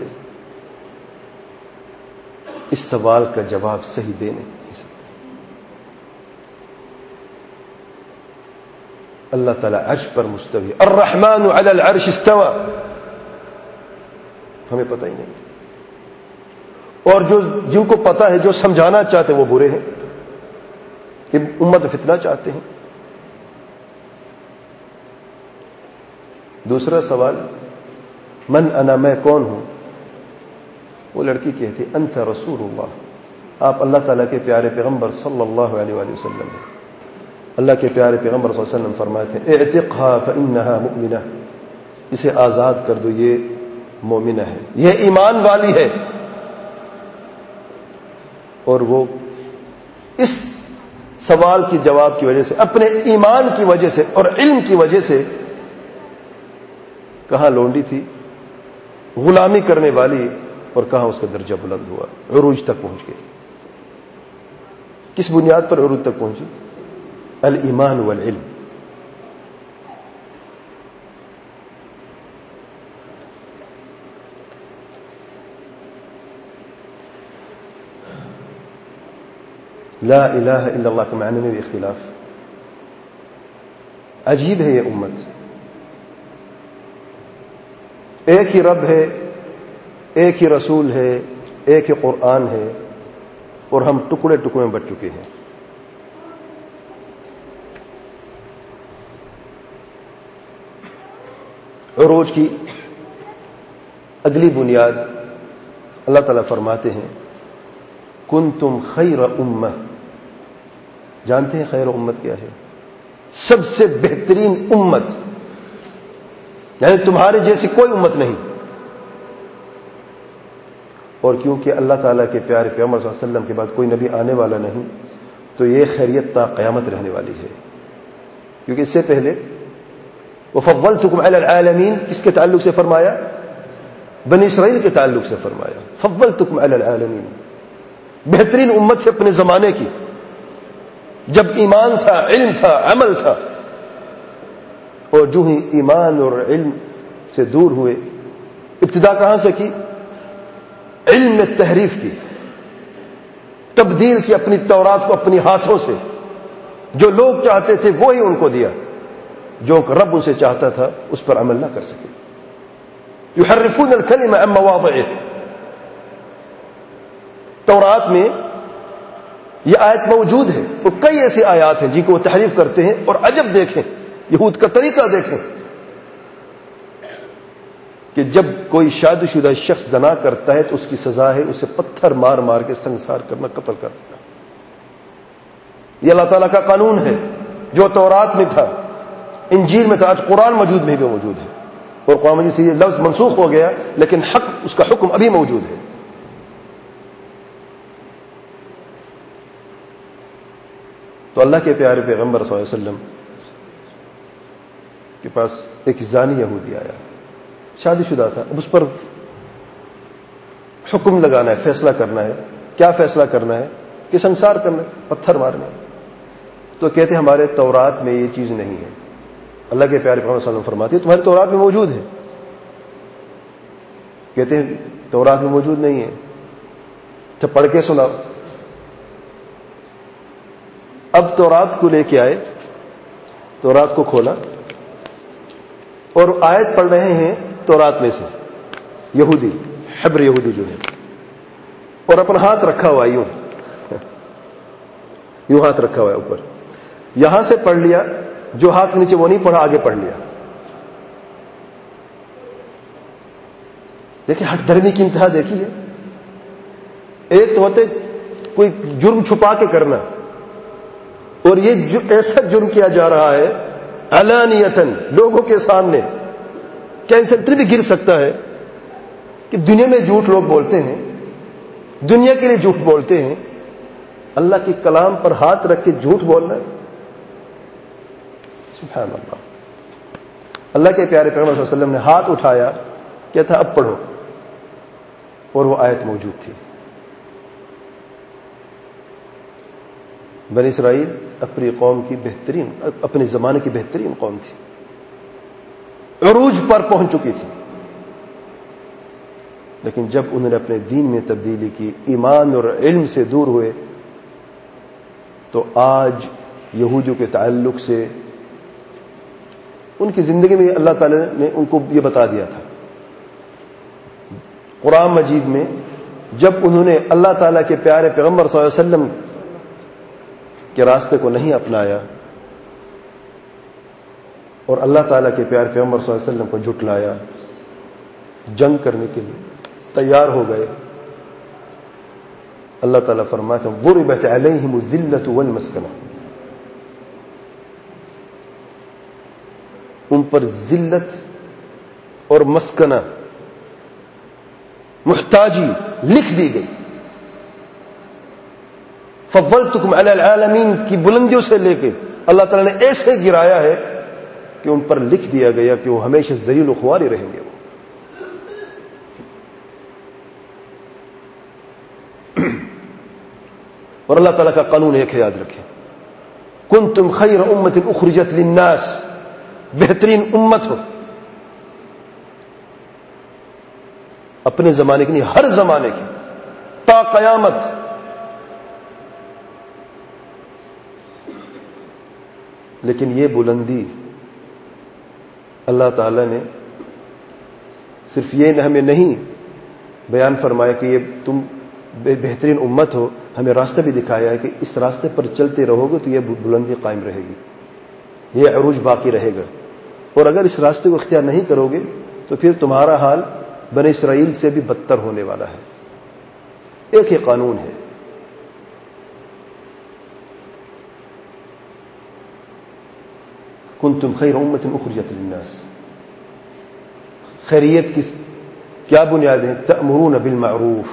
اس سوال کا جواب صحیح دے نہیں سکتے. اللہ تعالیٰ عرش پر مستوی، الرحمن علی العرش استوى، ہمیں پتہ ہی نہیں. اور جن کو پتہ ہے، جو سمجھانا چاہتے ہیں وہ برے ہیں، کہ امت میں فتنہ چاہتے ہیں. دوسرا سوال، من انا، میں کون ہوں؟ وہ لڑکی کہتی انت رسول اللہ، آپ اللہ تعالیٰ کے پیارے پیغمبر صلی اللہ علیہ وآلہ وسلم ہیں. اللہ کے پیارے پیغمبر صلی اللہ علیہ وسلم فرماتے ہیں اعتقها فانها مؤمنہ، اسے آزاد کر دو، یہ مومنہ ہے، یہ ایمان والی ہے. اور وہ اس سوال کی جواب کی وجہ سے، اپنے ایمان کی وجہ سے اور علم کی وجہ سے، کہاں لونڈی تھی، غلامی کرنے والی، اور کہاں اس کا درجہ بلند ہوا، عروج تک پہنچ گئی. کس بنیاد پر عروج تک پہنچی؟ الایمان والعلم. لا الہ الا اللہ کے معنی میں بھی اختلاف. عجیب ہے یہ امت، ایک ہی رب ہے، ایک ہی رسول ہے، ایک ہی قرآن ہے، اور ہم ٹکڑے ٹکڑے میں بٹ چکے ہیں. عروج کی اگلی بنیاد اللہ تعالیٰ فرماتے ہیں کنتم خیر امہ. جانتے ہیں خیر امت کیا ہے؟ سب سے بہترین امت، یعنی تمہارے جیسی کوئی امت نہیں. اور کیونکہ اللہ تعالیٰ کے پیارے پیغمبر صلی اللہ علیہ وسلم کے بعد کوئی نبی آنے والا نہیں، تو یہ خیریت تا قیامت رہنے والی ہے. کیونکہ اس سے پہلے وَفَضَّلْتُكُمْ عَلَى الْعَالَمِينَ کس کے تعلق سے فرمایا؟ بنی اسرائیل کے تعلق سے فرمایا فَضَّلْتُكُمْ عَلَى الْعَالَمِينَ. بہترین امت ہے اپنے زمانے کی، جب ایمان تھا، علم تھا، عمل تھا. اور جو ہی ایمان اور علم سے دور ہوئے، ابتدا کہاں سے کی؟ علم میں تحریف کی، تبدیل کی اپنی تورات کو اپنی ہاتھوں سے. جو لوگ چاہتے تھے وہی ان کو دیا، جو رب ان سے چاہتا تھا اس پر عمل نہ کر سکے. یحرفون الکلم عن مواضعه. تورات میں یہ آیت موجود ہے، اور کئی ایسی آیات ہیں جن کو وہ تحریف کرتے ہیں. اور عجب دیکھیں، یہود کا طریقہ دیکھیں کہ جب کوئی شادی شدہ شخص زنا کرتا ہے تو اس کی سزا ہے اسے پتھر مار مار کے سنسار کرنا، قتل کرنا. یہ اللہ تعالیٰ کا قانون ہے جو تورات میں تھا، انجیل میں تھا، آج قرآن مجید میں بھی موجود ہے. اور قرآن مجید سے یہ لفظ منسوخ ہو گیا، لیکن حق، اس کا حکم ابھی موجود ہے. تو اللہ کے پیارے پیغمبر صلی اللہ علیہ وسلم کے پاس ایک زانی یہودی آیا، شادی شدہ تھا. اب اس پر حکم لگانا ہے، فیصلہ کرنا ہے. کیا فیصلہ کرنا ہے؟ کہ سنسار کرنا ہے، پتھر مارنا ہے. تو کہتے ہیں ہمارے تورات میں یہ چیز نہیں ہے. اللہ کے پیارے پیغمبر صلی اللہ علیہ وسلم فرماتے ہیں تمہارے تورات میں موجود ہے. کہتے ہیں تورات میں موجود نہیں ہے، تو پڑھ کے سناؤ. اب تورات کو لے کے آئے، تورات کو کھولا اور آیت پڑھ رہے ہیں تورات میں سے، یہودی، حبر یہودی جو ہے، اور اپنا ہاتھ رکھا ہوا یوں ہاتھ رکھا ہوا ہے اوپر. یہاں سے پڑھ لیا، جو ہاتھ نیچے وہ نہیں پڑھا، آگے پڑھ لیا. دیکھیں ہٹ دھرمی کی انتہا دیکھی ہے. ایک تو ہوتے کوئی جرم چھپا کے کرنا، اور یہ ایسا جرم کیا جا رہا ہے علانیتاً لوگوں کے سامنے، کیا انسان اتنی بھی گر سکتا ہے؟ کہ دنیا میں جھوٹ لوگ بولتے ہیں، دنیا کے لیے جھوٹ بولتے ہیں، اللہ کے کلام پر ہاتھ رکھ کے جھوٹ بولنا، سبحان اللہ۔ اللہ کے پیارے پیغمبر صلی اللہ علیہ وسلم نے ہاتھ اٹھایا، کیا تھا اب پڑھو، اور وہ آیت موجود تھی۔ بنی اسرائیل اپنی قوم کی بہترین، اپنے زمانے کی بہترین قوم تھی، عروج پر پہنچ چکی تھی، لیکن جب انہوں نے اپنے دین میں تبدیلی کی، ایمان اور علم سے دور ہوئے، تو آج یہودیوں کے تعلق سے ان کی زندگی میں اللہ تعالی نے ان کو یہ بتا دیا تھا قرآن مجید میں، جب انہوں نے اللہ تعالیٰ کے پیارے پیغمبر صلی اللہ علیہ وسلم کے راستے کو نہیں اپنایا اور اللہ تعالیٰ کے پیارے پیغمبر صلی اللہ علیہ وسلم کو جھٹلایا، جنگ کرنے کے لیے تیار ہو گئے، اللہ تعالیٰ فرماتا ہے ضربت علیہم الذلۃ والمسکنہ، ان پر ذلت اور مسکنہ، محتاجی لکھ دی گئی۔ فضلتکم علی العالمین کی بلندیوں سے لے کے اللہ تعالیٰ نے ایسے گرایا ہے کہ ان پر لکھ دیا گیا کہ وہ ہمیشہ ذلیل و خوار ہی رہیں گے۔ اور اللہ تعالیٰ کا قانون ایک ہے، یاد رکھیں، کنتم خیر امت اخرجت للناس، بہترین امت ہو، اپنے زمانے کی نہیں، ہر زمانے کی، تا قیامت۔ لیکن یہ بلندی اللہ تعالی نے صرف یہ ہمیں نہیں بیان فرمایا کہ یہ تم بہترین امت ہو، ہمیں راستہ بھی دکھایا ہے کہ اس راستے پر چلتے رہو گے تو یہ بلندی قائم رہے گی، یہ عروج باقی رہے گا، اور اگر اس راستے کو اختیار نہیں کرو گے تو پھر تمہارا حال بنی اسرائیل سے بھی بدتر ہونے والا ہے۔ ایک ہی قانون ہے، کنتم خیر امت اخرجت للناس۔ خیریت کی کیا بنیاد ہے؟ تأمرون بالمعروف،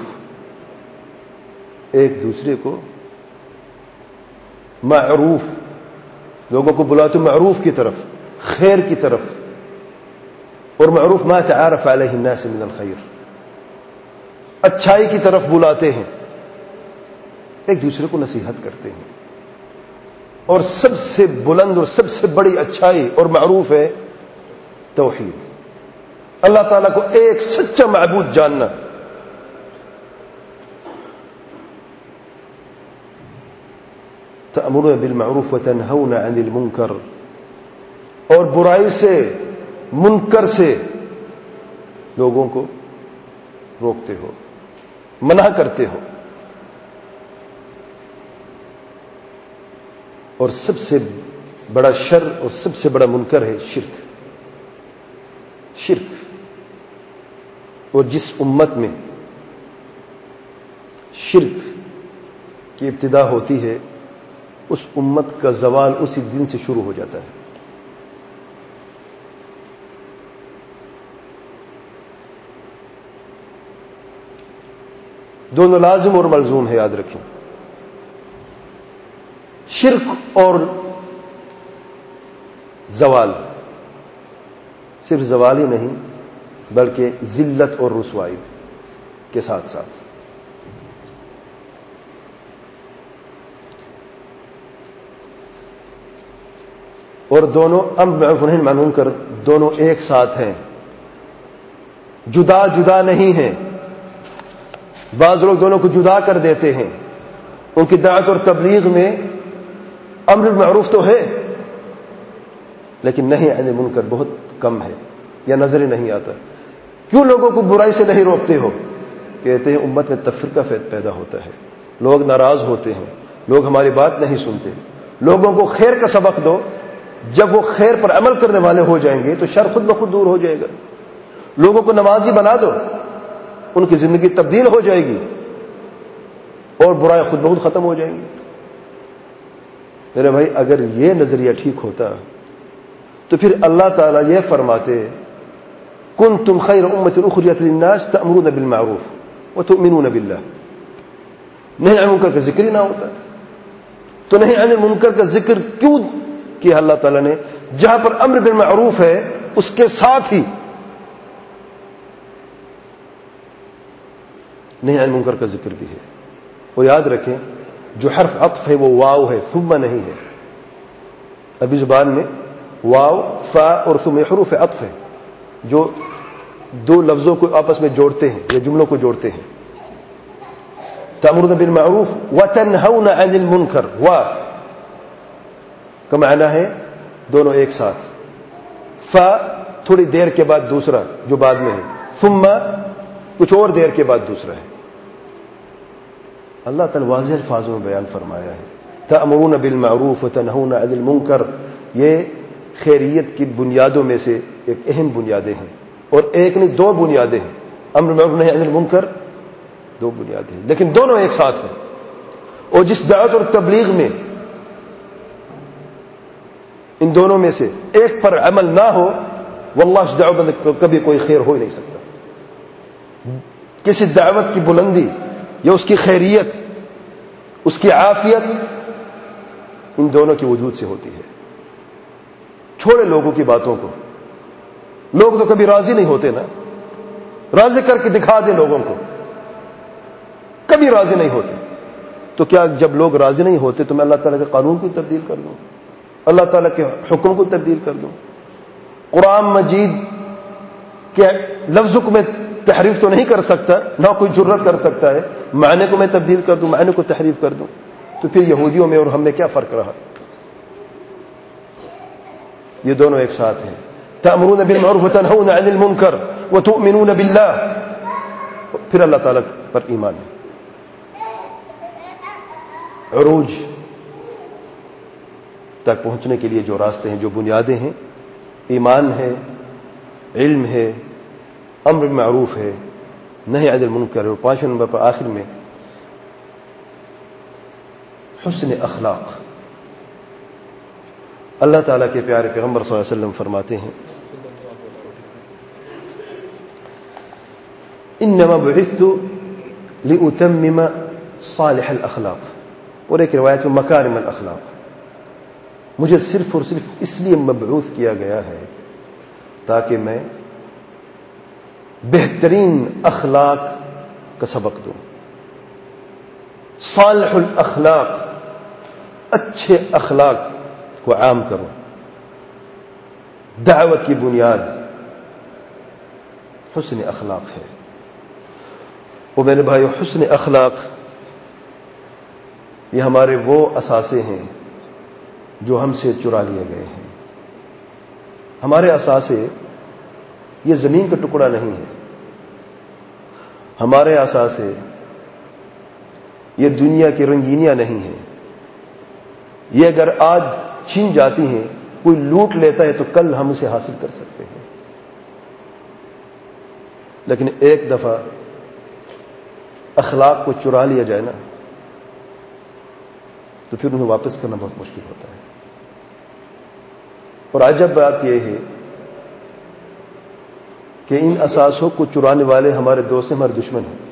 ایک دوسرے کو معروف، لوگوں کو بلاتے معروف کی طرف، خیر کی طرف، اور معروف ما تعارف علیہ الناس من الخیر، اچھائی کی طرف بلاتے ہیں، ایک دوسرے کو نصیحت کرتے ہیں۔ اور سب سے بلند اور سب سے بڑی اچھائی اور معروف ہے توحید، اللہ تعالیٰ کو ایک سچا معبود جاننا۔ تأمرون بالمعروف وتنہون عن المنکر، اور برائی سے، منکر سے لوگوں کو روکتے ہو، منع کرتے ہو۔ اور سب سے بڑا شر اور سب سے بڑا منکر ہے شرک، شرک۔ اور جس امت میں شرک کی ابتدا ہوتی ہے اس امت کا زوال اسی دن سے شروع ہو جاتا ہے۔ دونوں لازم اور ملزوم ہے، یاد رکھیں، شرک اور زوال، صرف زوال ہی نہیں بلکہ ذلت اور رسوائی کے ساتھ ساتھ۔ اور دونوں امر معروف نہی عن منکر دونوں ایک ساتھ ہیں، جدا جدا نہیں ہیں۔ بعض لوگ دونوں کو جدا کر دیتے ہیں، ان کی دعوت اور تبلیغ میں امر معروف تو ہے لیکن نہی عن منکر بہت کم ہے یا نظر ہی نہیں آتا۔ کیوں لوگوں کو برائی سے نہیں روکتے ہو؟ کہتے ہیں امت میں تفرقہ پیدا ہوتا ہے، لوگ ناراض ہوتے ہیں، لوگ ہماری بات نہیں سنتے۔ لوگوں کو خیر کا سبق دو، جب وہ خیر پر عمل کرنے والے ہو جائیں گے تو شر خود بخود دور ہو جائے گا۔ لوگوں کو نمازی بنا دو، ان کی زندگی تبدیل ہو جائے گی اور برائی خود بخود ختم ہو جائیں گی۔ میرے بھائی، اگر یہ نظریہ ٹھیک ہوتا تو پھر اللہ تعالیٰ یہ فرماتے کنتم خیر امۃ اخرجت للناس تأمرون بالمعروف وتؤمنون باللہ. نہی عن المنکر کا ذکر ہی نہ ہوتا. تو نہی عن المنکر کا ذکر کیوں کیا اللہ تعالیٰ نے؟ جہاں پر امر بالمعروف ہے اس کے ساتھ ہی نہی عن المنکر کا ذکر بھی ہے. اور یاد رکھیں جو حرف عطف ہے وہ واو ہے، ثم نہیں ہے. ابھی زبان میں واو، فا اور ثم حروف عطف ہے جو دو لفظوں کو آپس میں جوڑتے ہیں یا جملوں کو جوڑتے ہیں. تأمرون بالمعروف وتنہون عن المنکر، وا کا معنی ہے دونوں ایک ساتھ. فا تھوڑی دیر کے بعد دوسرا جو بعد میں ہے، ثم کچھ اور دیر کے بعد دوسرا ہے. اللہ تعالی واضح الفاظوں میں بیان فرمایا ہے تأمرون بالمعروف وتنہون عن المنکر. یہ خیریت کی بنیادوں میں سے ایک اہم بنیادیں ہیں، اور ایک نہیں دو بنیادیں ہیں. امر بالمعروف نہی عن المنکر دو بنیادیں ہیں، لیکن دونوں ایک ساتھ ہیں. اور جس دعوت اور تبلیغ میں ان دونوں میں سے ایک پر عمل نہ ہو، واللہ اس دعوت میں کبھی کوئی خیر ہو ہی نہیں سکتا. کسی دعوت کی بلندی یا اس کی خیریت، اس کی عافیت ان دونوں کے وجود سے ہوتی ہے. چھوڑے لوگوں کی باتوں کو، لوگ تو کبھی راضی نہیں ہوتے نا. راضی کر کے دکھا دیں لوگوں کو، کبھی راضی نہیں ہوتے. تو کیا جب لوگ راضی نہیں ہوتے تو میں اللہ تعالیٰ کے قانون کو تبدیل کر دوں، اللہ تعالیٰ کے حکم کو تبدیل کر دوں؟ قرآن مجید کے لفظوں کو میں تحریف تو نہیں کر سکتا، نہ کوئی جرت کر سکتا ہے. معنی کو میں تبدیل کر دوں، معنی کو تحریف کر دوں، تو پھر یہودیوں میں اور ہم میں کیا فرق رہا؟ یہ دونوں ایک ساتھ ہیں. تأمرون بالمعروف وتنہون عن المنکر وتؤمنون باللہ. پھر اللہ تعالیٰ پر ایمان ہے. عروج تک پہنچنے کے لیے جو راستے ہیں، جو بنیادیں ہیں، ایمان ہے، علم ہے، امر بالمعروف ہے، نہی عن المنکر. اور 5 نمبر پر آخر میں حسن اخلاق. اللہ تعالیٰ کے پیارے پیغمبر صلی اللہ علیہ وسلم فرماتے ہیں انما بعثت لأتمم صالح الاخلاق. اور ایک روایت میں مکارم الاخلاق. مجھے صرف اور صرف اس لیے مبعوث کیا گیا ہے تاکہ میں بہترین اخلاق کا سبق دوں. صالح الاخلاق، اچھے اخلاق کو عام کروں. دعوت کی بنیاد حسن اخلاق ہے. وہ میرے بھائیو، حسن اخلاق یہ ہمارے وہ اثاثے ہیں جو ہم سے چرا لیے گئے ہیں. ہمارے اثاثے یہ زمین کا ٹکڑا نہیں ہے. ہمارے اثاثے یہ دنیا کی رنگینیاں نہیں ہیں. یہ اگر آج چھین جاتی ہیں، کوئی لوٹ لیتا ہے تو کل ہم اسے حاصل کر سکتے ہیں. لیکن ایک دفعہ اخلاق کو چرا لیا جائے نا تو پھر انہیں واپس کرنا بہت مشکل ہوتا ہے. اور عجب بات یہ ہے کہ ان اثاثوں کو چرانے والے ہمارے دوست ہیں، ہمارے دشمن ہیں.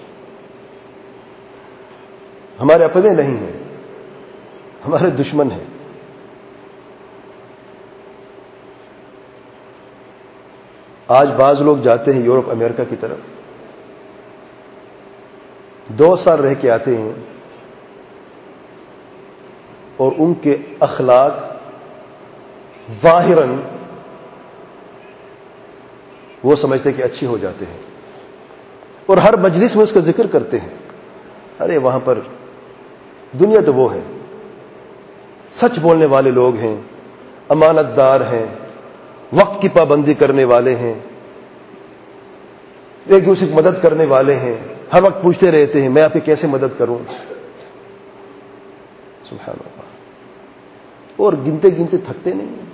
ہمارے اپنے نہیں ہیں، ہمارے دشمن ہیں. آج بعض لوگ جاتے ہیں یورپ امریکہ کی طرف، 2 سال رہ کے آتے ہیں اور ان کے اخلاق ظاہراً وہ سمجھتے کہ اچھی ہو جاتے ہیں اور ہر مجلس میں اس کا ذکر کرتے ہیں. ارے وہاں پر دنیا تو وہ ہے، سچ بولنے والے لوگ ہیں، امانت دار ہیں، وقت کی پابندی کرنے والے ہیں، ایک دوسرے کی مدد کرنے والے ہیں، ہر وقت پوچھتے رہتے ہیں میں آپ کی کیسے مدد کروں. سبحان اللہ. اور گنتے گنتے تھکتے نہیں ہیں.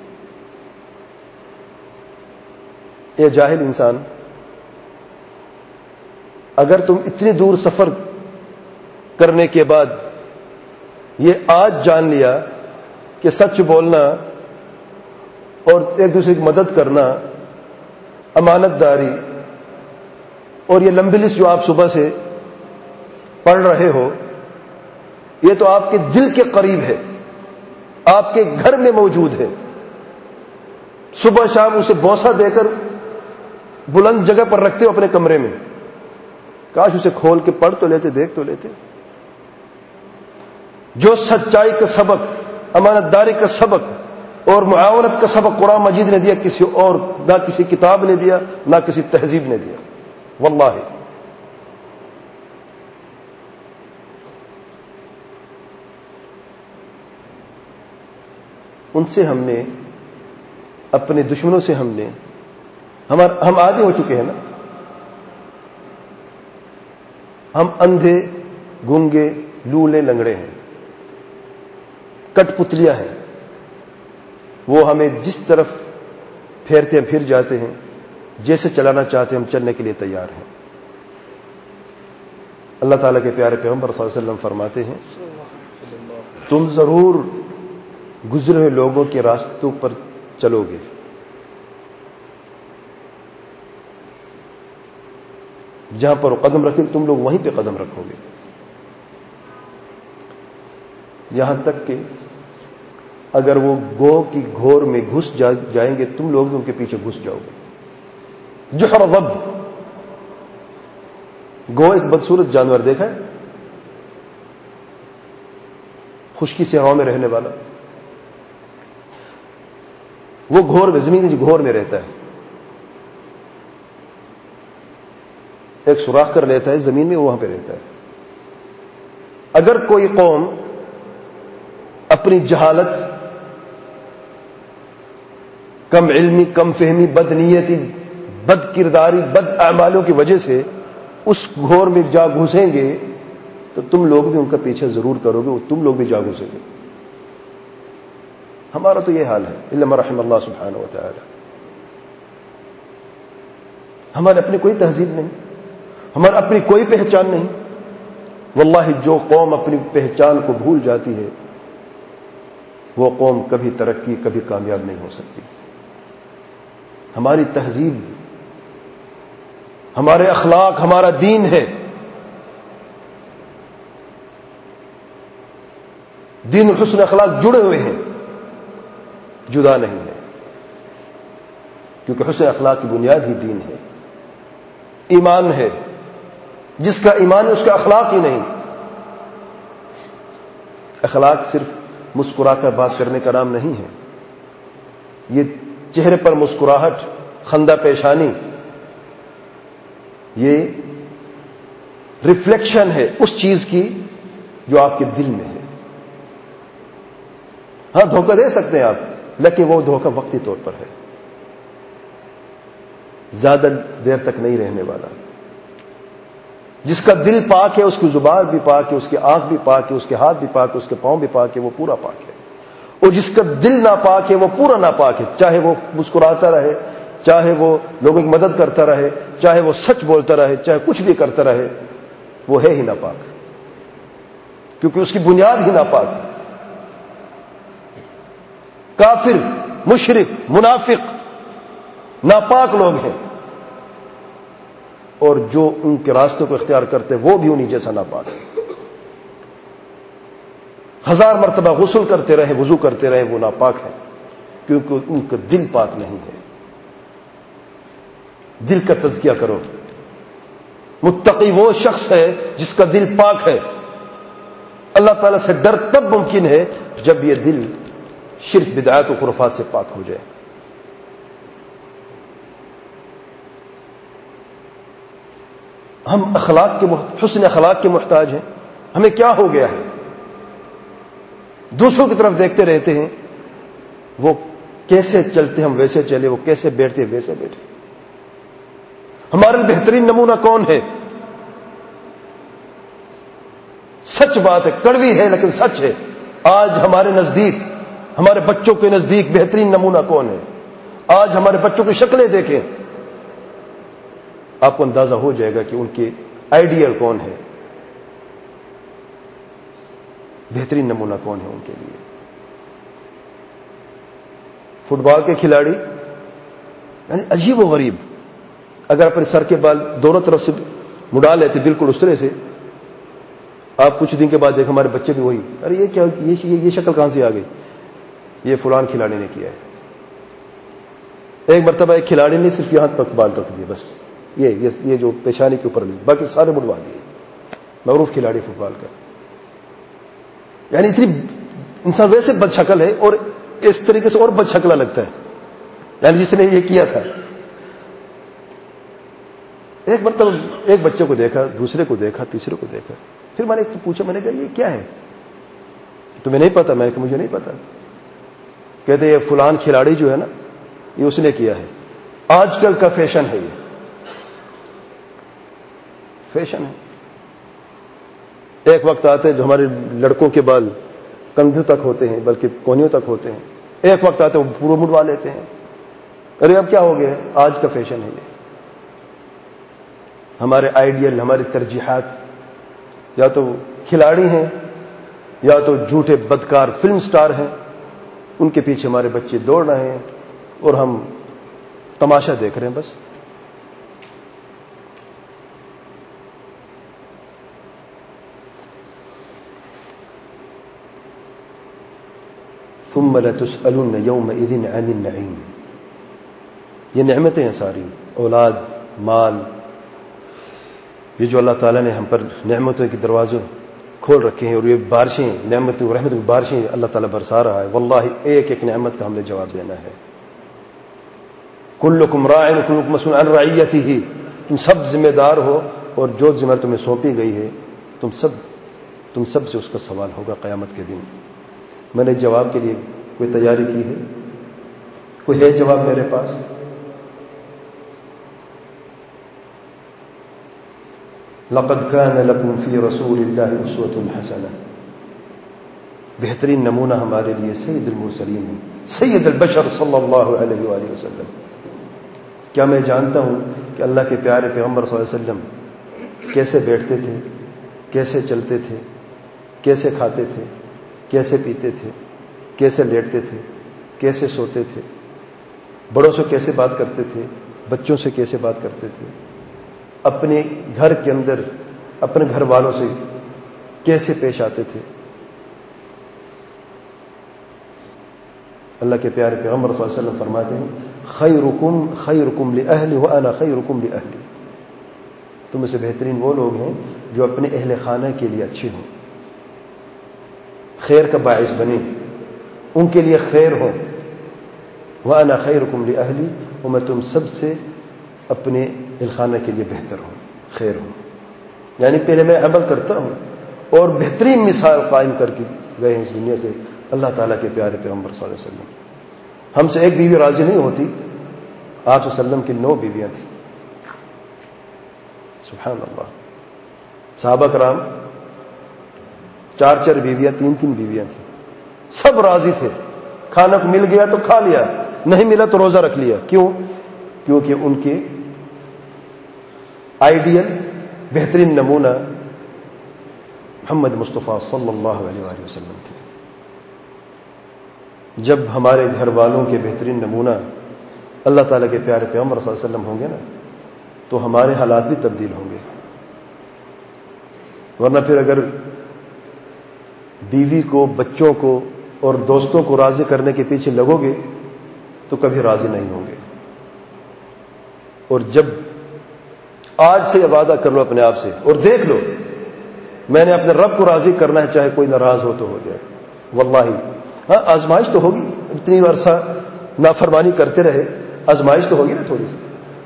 یہ جاہل انسان، اگر تم اتنی دور سفر کرنے کے بعد یہ آج جان لیا کہ سچ بولنا اور ایک دوسرے کی مدد کرنا امانت داری اور یہ لمبی لسٹ جو آپ صبح سے پڑھ رہے ہو، یہ تو آپ کے دل کے قریب ہے، آپ کے گھر میں موجود ہے. صبح شام اسے بوسہ دے کر بلند جگہ پر رکھتے ہو اپنے کمرے میں. کاش اسے کھول کے پڑھ تو لیتے، دیکھ تو لیتے. جو سچائی کا سبق، امانت داری کا سبق اور معاونت کا سبق قرآن مجید نے دیا، کسی اور نہ کسی کتاب نے دیا، نہ کسی تہذیب نے دیا. واللہ ان سے ہم نے، اپنے دشمنوں سے ہم عادی ہو چکے ہیں نا. ہم اندھے، گونگے، لولے، لنگڑے ہیں، کٹ پتلیاں ہیں. وہ ہمیں جس طرف پھیرتے ہیں پھر جاتے ہیں، جیسے چلانا چاہتے ہیں ہم چلنے کے لیے تیار ہیں. اللہ تعالیٰ کے پیارے پیغمبر صلی اللہ علیہ وسلم فرماتے ہیں تم ضرور گزرے ہوئے لوگوں کے راستوں پر چلو گے، جہاں پر وہ قدم رکھے تم لوگ وہیں پہ قدم رکھو گے، یہاں تک کہ اگر وہ گو کی گھور میں گھس جائیں گے تم لوگ بھی ان کے پیچھے گھس جاؤ گے. جوہر ضب، گو ایک بدصورت جانور دیکھا ہے، خشکی صحراؤں میں رہنے والا. وہ گھور میں، زمین کی گھور میں رہتا ہے، ایک سوراخ کر لیتا ہے زمین میں، وہاں پہ رہتا ہے. اگر کوئی قوم اپنی جہالت، کم علمی، کم فہمی، بد نیتی، بد کرداری، بد اعمالوں کی وجہ سے اس گھور میں جا گھسیں گے تو تم لوگ بھی ان کا پیچھے ضرور کرو گے، تم لوگ بھی جا گھسیں گے. ہمارا تو یہ حال ہے، الا ما رحم اللہ سبحانہ و تعالی. ہمارے اپنی کوئی تہذیب نہیں، ہماری اپنی کوئی پہچان نہیں. واللہ جو قوم اپنی پہچان کو بھول جاتی ہے وہ قوم کبھی ترقی، کبھی کامیاب نہیں ہو سکتی. ہماری تہذیب، ہمارے اخلاق، ہمارا دین ہے. دین اور حسن اخلاق جڑے ہوئے ہیں، جدا نہیں ہے، کیونکہ حسن اخلاق کی بنیاد ہی دین ہے، ایمان ہے. جس کا ایمان ہے اس کا اخلاق ہی نہیں. اخلاق صرف مسکرا کر بات کرنے کا نام نہیں ہے. یہ چہرے پر مسکراہٹ، خندہ پیشانی، یہ ریفلیکشن ہے اس چیز کی جو آپ کے دل میں ہے. ہاں دھوکہ دے سکتے ہیں آپ، لیکن وہ دھوکہ وقتی طور پر ہے، زیادہ دیر تک نہیں رہنے والا. جس کا دل پاک ہے اس کی زبان بھی پاک ہے، اس کی آنکھ بھی پاک ہے، اس کے ہاتھ بھی پاک ہے، اس کے پاؤں بھی پاک ہے، وہ پورا پاک ہے. اور جس کا دل ناپاک ہے وہ پورا ناپاک ہے، چاہے وہ مسکراتا رہے، چاہے وہ لوگوں کی مدد کرتا رہے، چاہے وہ سچ بولتا رہے، چاہے کچھ بھی کرتا رہے، وہ ہے ہی ناپاک، کیونکہ اس کی بنیاد ہی ناپاک ہے. کافر، مشرک، منافق ناپاک لوگ ہیں، اور جو ان کے راستوں کو اختیار کرتے وہ بھی انہی جیسا ناپاک ہے. 1000 مرتبہ غسل کرتے رہے، وضو کرتے رہے، وہ ناپاک ہے، کیونکہ ان کا دل پاک نہیں ہے. دل کا تزکیہ کرو. متقی وہ شخص ہے جس کا دل پاک ہے. اللہ تعالیٰ سے ڈر تب ممکن ہے جب یہ دل شرک، بدعات و خرافات سے پاک ہو جائے. ہم حسن اخلاق کے محتاج ہیں. ہمیں کیا ہو گیا ہے؟ دوسروں کی طرف دیکھتے رہتے ہیں، وہ کیسے چلتے ہم ویسے چلے، وہ کیسے بیٹھتے ویسے بیٹھے. ہمارا بہترین نمونہ کون ہے؟ سچ بات ہے، کڑوی ہے لیکن سچ ہے. آج ہمارے نزدیک، ہمارے بچوں کے نزدیک بہترین نمونہ کون ہے؟ آج ہمارے بچوں کی شکلیں دیکھیں، آپ کو اندازہ ہو جائے گا کہ ان کے آئیڈیل کون ہے، بہترین نمونہ کون ہے ان کے لیے. فٹ بال کے کھلاڑی یعنی عجیب و غریب، اگر اپنے سر کے بال دونوں طرف سے مڑا لیتے بالکل اس طرح سے، آپ کچھ دن کے بعد دیکھ ہمارے بچے بھی وہی، ارے یہ کیا، یہ شکل کہاں سے آ گئی؟ یہ فلان کھلاڑی نے کیا ہے۔ ایک مرتبہ ایک کھلاڑی نے صرف یہاں تک بال رکھ دیے، بس یہ جو پیشانی کے اوپر، باقی سارے مڑوا دیے، معروف کھلاڑی فٹ بال کا۔ یعنی اتنی انسان ویسے بد شکل ہے اور اس طریقے سے اور بد شکلا لگتا ہے، یعنی جس نے یہ کیا تھا۔ ایک مرتبہ ایک بچے کو دیکھا، دوسرے کو دیکھا، تیسرے کو دیکھا، پھر میں نے پوچھا، میں نے کہا یہ کیا ہے؟ تمہیں نہیں پتا؟ میں نے کہا مجھے نہیں پتا۔ کہتے یہ فلان کھلاڑی جو ہے نا، یہ اس نے کیا ہے، آج کل کا فیشن ہے، یہ فیشن ہے۔ ایک وقت آتا ہے جو ہمارے لڑکوں کے بال کندھوں تک ہوتے ہیں، بلکہ کونیوں تک ہوتے ہیں، ایک وقت آتا ہے وہ پورا مڑوا لیتے ہیں۔ ارے اب کیا ہو گیا؟ آج کا فیشن ہے یہ۔ ہمارے آئیڈیل، ہماری ترجیحات یا تو کھلاڑی ہیں یا تو جھوٹے بدکار فلم سٹار ہیں، ان کے پیچھے ہمارے بچے دوڑ رہے ہیں اور ہم تماشا دیکھ رہے ہیں بس۔ ثم لتسألن يومئذ عن النعيم، یہ نعمتیں ہیں ساری، اولاد، مال، یہ جو اللہ تعالیٰ نے ہم پر نعمتوں کے دروازے کھول رکھے ہیں، اور یہ بارشیں، نعمتوں اور رحمتوں کی بارشیں اللہ تعالیٰ برسا رہا ہے، واللہ ایک ایک نعمت کا ہم نے جواب دینا ہے۔ کلکم راع وکلکم مسئول عن رعیتہ، تم سب ذمہ دار ہو، اور جو ذمہ تمہیں سونپی گئی ہے تم سب سے اس کا سوال ہوگا قیامت کے دن۔ میں نے جواب کے لیے کوئی تیاری کی ہے؟ کوئی ہے جواب میرے پاس؟ لقد كان لكم في رسول الله اسوة حسنة، بہترین نمونہ ہمارے لیے سید المرسلین ہے، سید البشر صلی اللہ علیہ وآلہ وسلم۔ کیا میں جانتا ہوں کہ اللہ کے پیارے پیغمبر صلی اللہ علیہ وسلم کیسے بیٹھتے تھے، کیسے چلتے تھے، کیسے کھاتے تھے، کیسے پیتے تھے، کیسے لیٹتے تھے، کیسے سوتے تھے، بڑوں سے کیسے بات کرتے تھے، بچوں سے کیسے بات کرتے تھے، اپنے گھر کے اندر اپنے گھر والوں سے کیسے پیش آتے تھے۔ اللہ کے پیارے پیغمبر صلی اللہ علیہ وسلم فرماتے ہیں خیرکم خیرکم لأہلی وانا خیرکم لأہلی، تم میں سے بہترین وہ لوگ ہیں جو اپنے اہل خانہ کے لیے اچھے ہوں، خیر کا باعث بنے، ان کے لیے خیر ہو۔ وانا خیرکم لأہلی، اور میں تم سب سے اپنے اہل خانہ کے لیے بہتر ہوں، خیر ہوں۔ یعنی پہلے میں عمل کرتا ہوں اور بہترین مثال قائم کر کے گئے ہیں اس دنیا سے اللہ تعالیٰ کے پیارے پیغمبر صلی اللہ علیہ وسلم۔ ہم سے ایک بیوی راضی نہیں ہوتی، آپ صلی اللہ علیہ وسلم کی 9 بیویاں تھیں، سبحان اللہ۔ صحابہ کرام 4 بیویاں، 3 بیویاں تھیں، سب راضی تھے، کھانا کو مل گیا تو کھا لیا، نہیں ملا تو روزہ رکھ لیا۔ کیوں؟ کیونکہ ان کے آئیڈیل، بہترین نمونہ محمد مصطفیٰ صلی اللہ علیہ وآلہ وسلم تھے۔ جب ہمارے گھر والوں کے بہترین نمونہ اللہ تعالیٰ کے پیارے پیغمبر صلی اللہ علیہ وسلم ہوں گے نا، تو ہمارے حالات بھی تبدیل ہوں گے۔ ورنہ پھر اگر بیوی کو، بچوں کو اور دوستوں کو راضی کرنے کے پیچھے لگو گے تو کبھی راضی نہیں ہوں گے۔ اور جب آج سے وعدہ کر لو اپنے آپ سے اور دیکھ لو، میں نے اپنے رب کو راضی کرنا ہے، چاہے کوئی ناراض ہو تو ہو جائے، واللہ۔ ہاں آزمائش تو ہوگی، اتنی عرصہ نافرمانی کرتے رہے، آزمائش تو ہوگی نا تھوڑی سی۔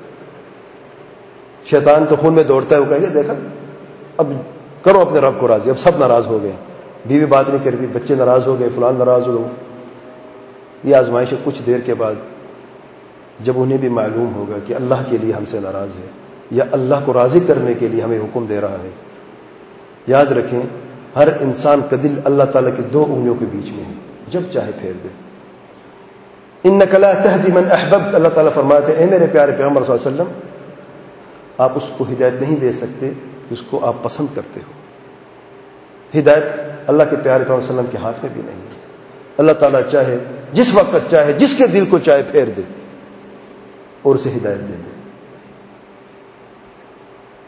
شیطان تو خون میں دوڑتا ہے، وہ کہے گا دیکھا اب کرو اپنے رب کو راضی، اب سب ناراض ہو گئے، بیوی بات نہیں کرتی، بچے ناراض ہو گئے، فلان ناراض ہو گئے۔ یہ آزمائش کچھ دیر کے بعد جب انہیں بھی معلوم ہوگا کہ اللہ کے لیے ہم سے ناراض ہے یا اللہ کو راضی کرنے کے لیے ہمیں حکم دے رہا ہے۔ یاد رکھیں ہر انسان کا دل اللہ تعالیٰ کی 2 انگلیوں کے بیچ میں ہے، جب چاہے پھیر دے۔ انک لا تہدی من احببت، اللہ تعالیٰ فرماتے ہیں اے میرے پیارے پیغمبر صلی اللہ علیہ وسلم، آپ اس کو ہدایت نہیں دے سکتے جس کو آپ پسند کرتے ہو۔ ہدایت اللہ کے پیارے پیغمبر صلی اللہ علیہ وسلم کے ہاتھ میں بھی نہیں ہے۔ اللہ تعالیٰ چاہے جس وقت چاہے جس کے دل کو چاہے پھیر دے اور اسے ہدایت دے دے۔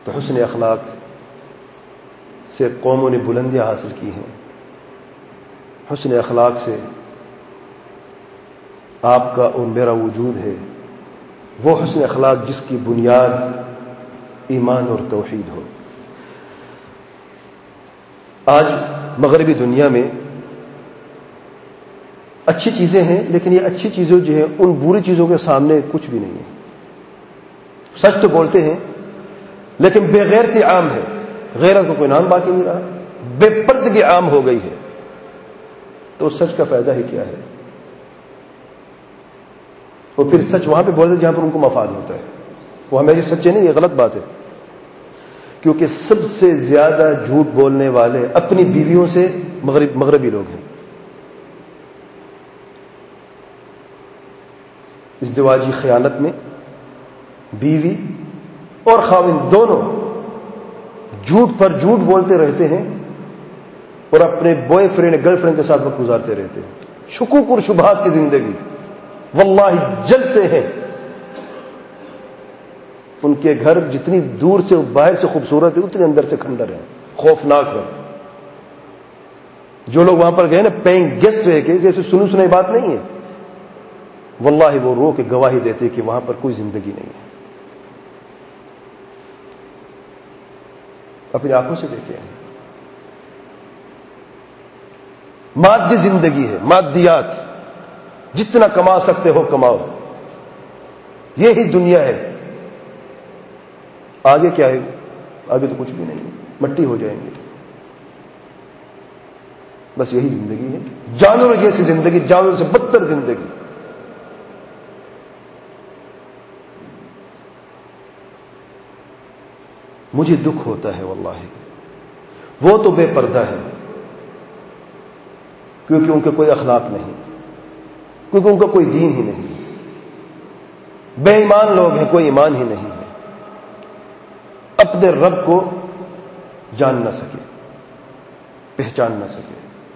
تو حسن اخلاق سے قوموں نے بلندیاں حاصل کی ہیں. حسن اخلاق سے آپ کا اور میرا وجود ہے. وہ حسن اخلاق جس کی بنیاد ایمان اور توحید ہو. آج مغربی دنیا میں اچھی چیزیں ہیں، لیکن یہ اچھی چیزیں جو ہیں ان بری چیزوں کے سامنے کچھ بھی نہیں ہے. سچ تو بولتے ہیں لیکن بے غیرتی عام ہے. غیرت کو کوئی نام باقی نہیں رہا، بے پردگی عام ہو گئی ہے. تو سچ کا فائدہ ہی کیا ہے؟ وہ پھر سچ وہاں پہ بولتے جہاں پر ان کو مفاد ہوتا ہے. وہ ہمیشہ سچے نہیں، یہ غلط بات ہے. کیونکہ سب سے زیادہ جھوٹ بولنے والے اپنی بیویوں سے مغربی لوگ ہیں. ازدواجی خیانت میں بیوی اور خاوند دونوں جھوٹ پر جھوٹ بولتے رہتے ہیں اور اپنے بوائے فرینڈ گرل فرینڈ کے ساتھ وقت گزارتے رہتے ہیں. شکوک اور شبہات کی زندگی. واللہ جلتے ہیں. ان کے گھر جتنی دور سے باہر سے خوبصورت ہے اتنے اندر سے کھنڈر ہے، خوفناک ہے. جو لوگ وہاں پر گئے نا پیئنگ گیسٹ رہ کے، جیسے سنی بات نہیں ہے، واللہ وہ رو کے گواہی دیتے کہ وہاں پر کوئی زندگی نہیں ہے. اپنی آنکھوں سے دیکھتے ہیں. مادی زندگی ہے، مادیات. جتنا کما سکتے ہو کماؤ، یہی دنیا ہے. آگے کیا ہے؟ آگے تو کچھ بھی نہیں ہے، مٹی ہو جائیں گے. بس یہی زندگی ہے. جانور جیسی زندگی، جانور سے بدتر زندگی. مجھے دکھ ہوتا ہے واللہ. وہ تو بے پردہ ہے کیونکہ ان کا کوئی اخلاق نہیں، کیونکہ ان کا کوئی دین ہی نہیں. بے ایمان لوگ ہیں، کوئی ایمان ہی نہیں ہے. اپنے رب کو جان نہ سکے، پہچان نہ سکے،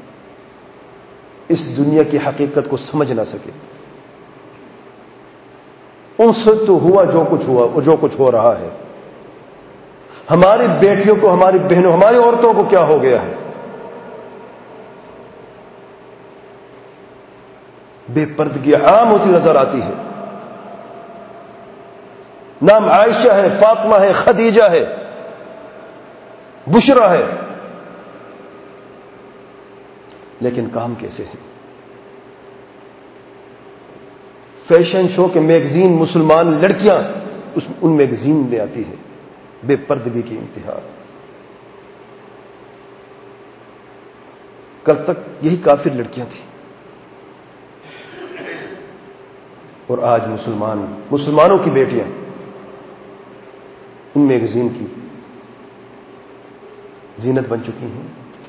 اس دنیا کی حقیقت کو سمجھ نہ سکے. ان سے تو ہوا جو کچھ ہوا اور جو کچھ ہو رہا ہے. ہماری بیٹیوں کو، ہماری بہنوں، ہماری عورتوں کو کیا ہو گیا ہے؟ بے پردگی عام ہوتی نظر آتی ہے. نام عائشہ ہے، فاطمہ ہے، خدیجہ ہے، بشرا ہے، لیکن کام کیسے ہے؟ فیشن شو کے میگزین مسلمان لڑکیاں ان میگزین میں آتی ہے. بے پردگی کی انتہا. کل تک یہی کافر لڑکیاں تھیں اور آج مسلمانوں کی بیٹیاں ان میگزین کی زینت بن چکی ہیں.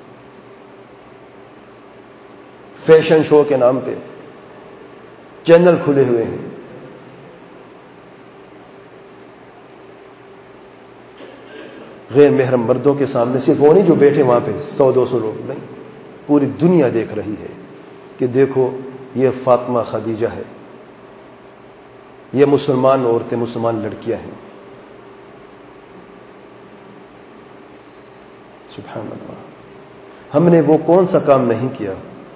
فیشن شو کے نام پہ چینل کھلے ہوئے ہیں. غیر محرم مردوں کے سامنے صرف وہ نہیں جو بیٹھے وہاں پہ 100-200 لوگ نہیں، پوری دنیا دیکھ رہی ہے کہ دیکھو یہ فاطمہ خدیجہ ہے، یہ مسلمان عورتیں، مسلمان لڑکیاں ہیں. سبحان اللہ. ہم نے وہ کون سا کام نہیں کیا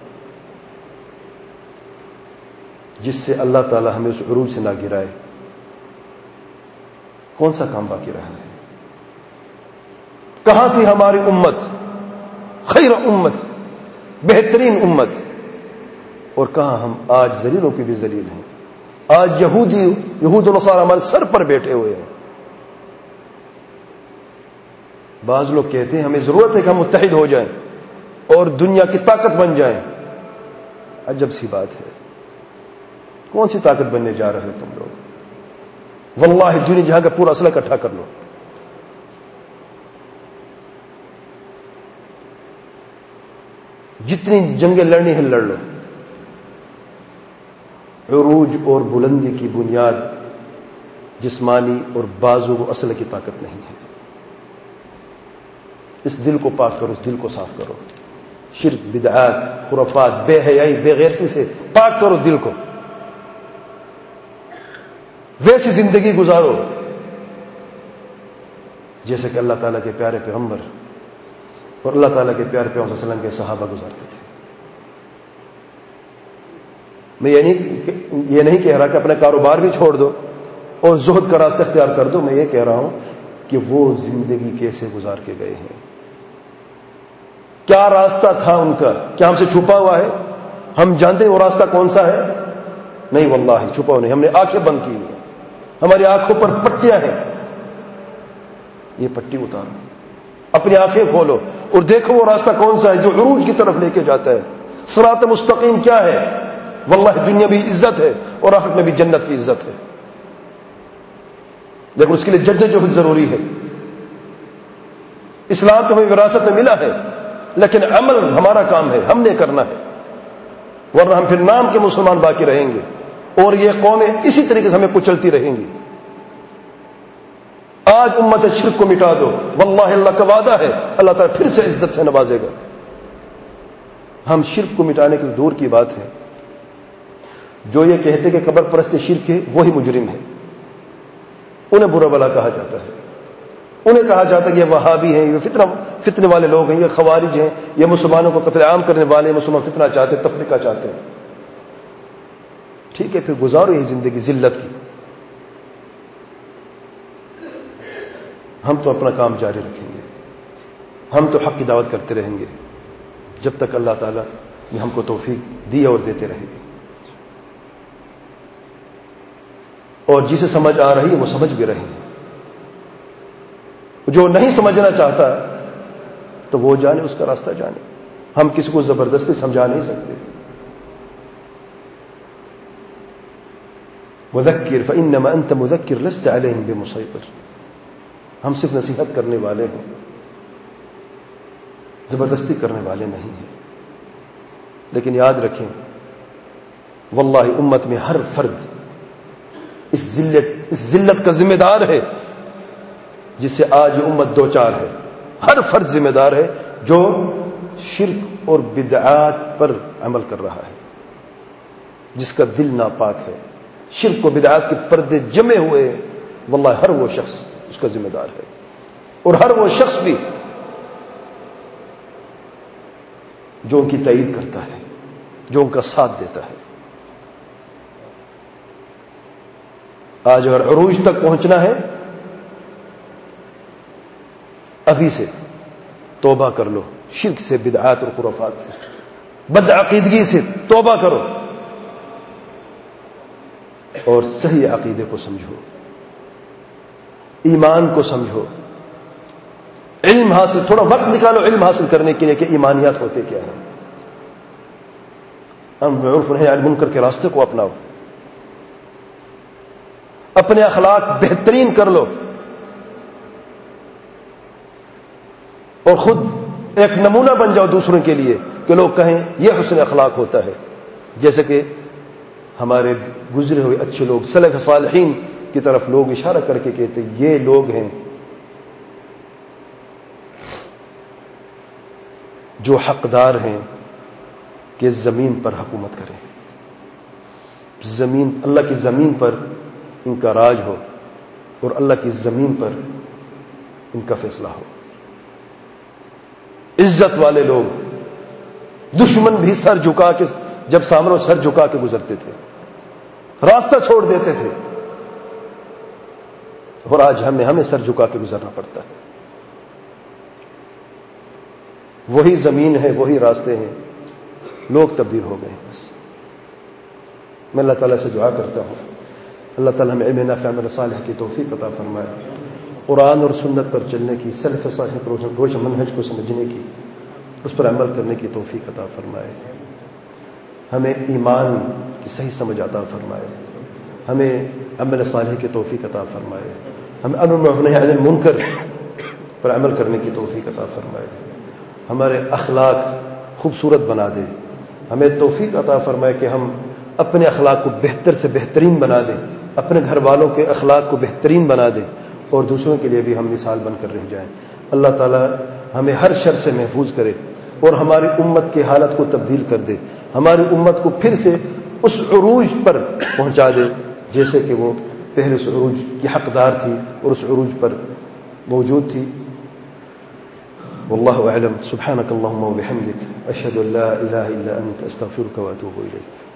جس سے اللہ تعالی ہمیں اس عروج سے نہ گرائے؟ کون سا کام باقی رہا ہے؟ کہاں تھی ہماری امت، خیر امت، بہترین امت، اور کہاں ہم آج ذلیلوں کے بھی ذلیل ہیں. آج یہود و نصارہ ہمارے سر پر بیٹھے ہوئے ہیں. بعض لوگ کہتے ہیں ہمیں ضرورت ہے کہ ہم متحد ہو جائیں اور دنیا کی طاقت بن جائیں. عجب سی بات ہے. کون سی طاقت بننے جا رہے ہو تم لوگ؟ واللہ دنیا جہاں کا پورا اسلحہ اکٹھا کر لو. جتنی جنگیں لڑنی ہیں لڑ لو. عروج اور بلندی کی بنیاد جسمانی اور بازو و اسلحے کی طاقت نہیں ہے. اس دل کو پاک کرو، اس دل کو صاف کرو. شرک، بدعات، خرافات، بے حیائی، بے غیرتی سے پاک کرو دل کو. ویسی زندگی گزارو جیسے کہ اللہ تعالیٰ کے پیارے پیغمبر اور اللہ تعالیٰ کے پیارے پیغمبر صلی اللہ علیہ وسلم کے صحابہ گزارتے تھے۔ میں یہ نہیں کہہ رہا کہ اپنے کاروبار بھی چھوڑ دو اور زہد کا راستہ اختیار کر دو، میں یہ کہہ رہا ہوں کہ وہ زندگی کیسے گزار کے گئے ہیں، کیا راستہ تھا ان کا، کیا ہم سے چھپا ہوا ہے؟ ہم جانتے ہیں وہ راستہ کون سا ہے؟ نہیں، واللہ چھپا ہوا نہیں، ہم نے آنکھیں بند کی ہوئی ہیں، ہماری آنکھوں پر پٹیاں ہیں، یہ پٹی اتارو، اپنی آنکھیں کھولو اور دیکھو وہ راستہ کون سا ہے جو عروج کی طرف لے کے جاتا ہے۔ صراط مستقیم کیا ہے؟ واللہ دنیا بھی عزت ہے اور آخرت میں بھی جنت کی عزت ہے، لیکن اس کے لیے جدوجہد ضروری ہے۔ اسلام تو ہمیں وراثت میں ملا ہے، لیکن عمل ہمارا کام ہے، ہم نے کرنا ہے، ورنہ ہم پھر نام کے مسلمان باقی رہیں گے اور یہ قومیں اسی طریقے سے ہمیں کچلتی رہیں گی۔ آج امت سے شرک کو مٹا دو، واللہ اللہ کا وعدہ ہے اللہ تعالیٰ پھر سے عزت سے نوازے گا۔ ہم شرک کو مٹانے کی دور کی بات ہے، جو یہ کہتے کہ قبر پرستی شرک ہے وہی مجرم ہے، انہیں برا بلا کہا جاتا ہے، انہیں کہا جاتا ہے کہ یہ وہابی ہیں، یہ فتنے والے لوگ ہیں، یہ خوارج ہیں، یہ مسلمانوں کو قتل عام کرنے والے، مسلمان فتنہ چاہتے ہیں، تفریقہ چاہتے ہیں۔ ٹھیک ہے، پھر گزارو یہ زندگی ذلت کی، ہم تو اپنا کام جاری رکھیں گے، ہم تو حق کی دعوت کرتے رہیں گے جب تک اللہ تعالیٰ نے ہم کو توفیق دی اور دیتے رہے گی، اور جسے سمجھ آ رہی ہے وہ سمجھ بھی رہے ہیں، جو نہیں سمجھنا چاہتا تو وہ جانے، اس کا راستہ جانے، ہم کسی کو زبردستی سمجھا نہیں سکتے۔ مذکر فإنما أنت مذکر لست علیہم بمسیطر، ہم صرف نصیحت کرنے والے ہیں، زبردستی کرنے والے نہیں ہیں۔ لیکن یاد رکھیں، واللہ امت میں ہر فرد اس ذلت کا ذمہ دار ہے جس سے آج یہ امت دو چار ہے، ہر فرد ذمہ دار ہے جو شرک اور بدعات پر عمل کر رہا ہے، جس کا دل ناپاک ہے، شرک و بدعات کے پردے جمے ہوئے ہیں، واللہ ہر وہ شخص اس کا ذمہ دار ہے، اور ہر وہ شخص بھی جو ان کی تائید کرتا ہے، جو ان کا ساتھ دیتا ہے۔ آج اگر عروج تک پہنچنا ہے، ابھی سے توبہ کر لو، شرک سے، بدعات اور خرافات سے، بدعقیدگی سے توبہ کرو اور صحیح عقیدے کو سمجھو، ایمان کو سمجھو، علم حاصل، تھوڑا وقت نکالو علم حاصل کرنے کے لیے کہ ایمانیات ہوتے کیا ہیں، امر بالمعروف ونہی عن المنکر کے راستے کو اپناؤ، اپنے اخلاق بہترین کر لو اور خود ایک نمونہ بن جاؤ دوسروں کے لیے کہ لوگ کہیں یہ حسن اخلاق ہوتا ہے، جیسے کہ ہمارے گزرے ہوئے اچھے لوگ سلف صالحین کی طرف لوگ اشارہ کر کے کہتے یہ لوگ ہیں جو حقدار ہیں کہ زمین پر حکومت کریں، زمین، اللہ کی زمین پر ان کا راج ہو اور اللہ کی زمین پر ان کا فیصلہ ہو۔ عزت والے لوگ، دشمن بھی سر جھکا کے، جب سامنے سر جھکا کے گزرتے تھے، راستہ چھوڑ دیتے تھے، اور آج ہمیں سر جھکا کے گزرنا پڑتا ہے۔ وہی زمین ہے، وہی راستے ہیں، لوگ تبدیل ہو گئے ہیں۔ بس میں اللہ تعالیٰ سے دعا کرتا ہوں اللہ تعالیٰ ہمیں علم نافع عمل صالح کی توفیق عطا فرمائے، قرآن اور سنت پر چلنے کی، سلف صالح کے روش منہج کو سمجھنے کی، اس پر عمل کرنے کی توفیق عطا فرمائے، ہمیں ایمان کی صحیح سمجھ عطا فرمائے، ہمیں عمل صالح کی توفیق عطا فرمائے، ہمیں امر بالمعروف ونہی عن المنکر پر عمل کرنے کی توفیق عطا فرمائے، ہمارے اخلاق خوبصورت بنا دے، ہمیں توفیق عطا فرمائے کہ ہم اپنے اخلاق کو بہتر سے بہترین بنا دیں، اپنے گھر والوں کے اخلاق کو بہترین بنا دیں اور دوسروں کے لیے بھی ہم مثال بن کر رہ جائیں۔ اللہ تعالیٰ ہمیں ہر شر سے محفوظ کرے اور ہماری امت کی حالت کو تبدیل کر دے، ہماری امت کو پھر سے اس عروج پر پہنچا دے جیسے کہ وہ پہلے اس عروج کی حقدار تھی اور اس عروج پر موجود تھی. والله أعلم. سبحانك اللهم وبحمدك أشهد أن لا إله إلا أنت أستغفرك وأتوب إليك.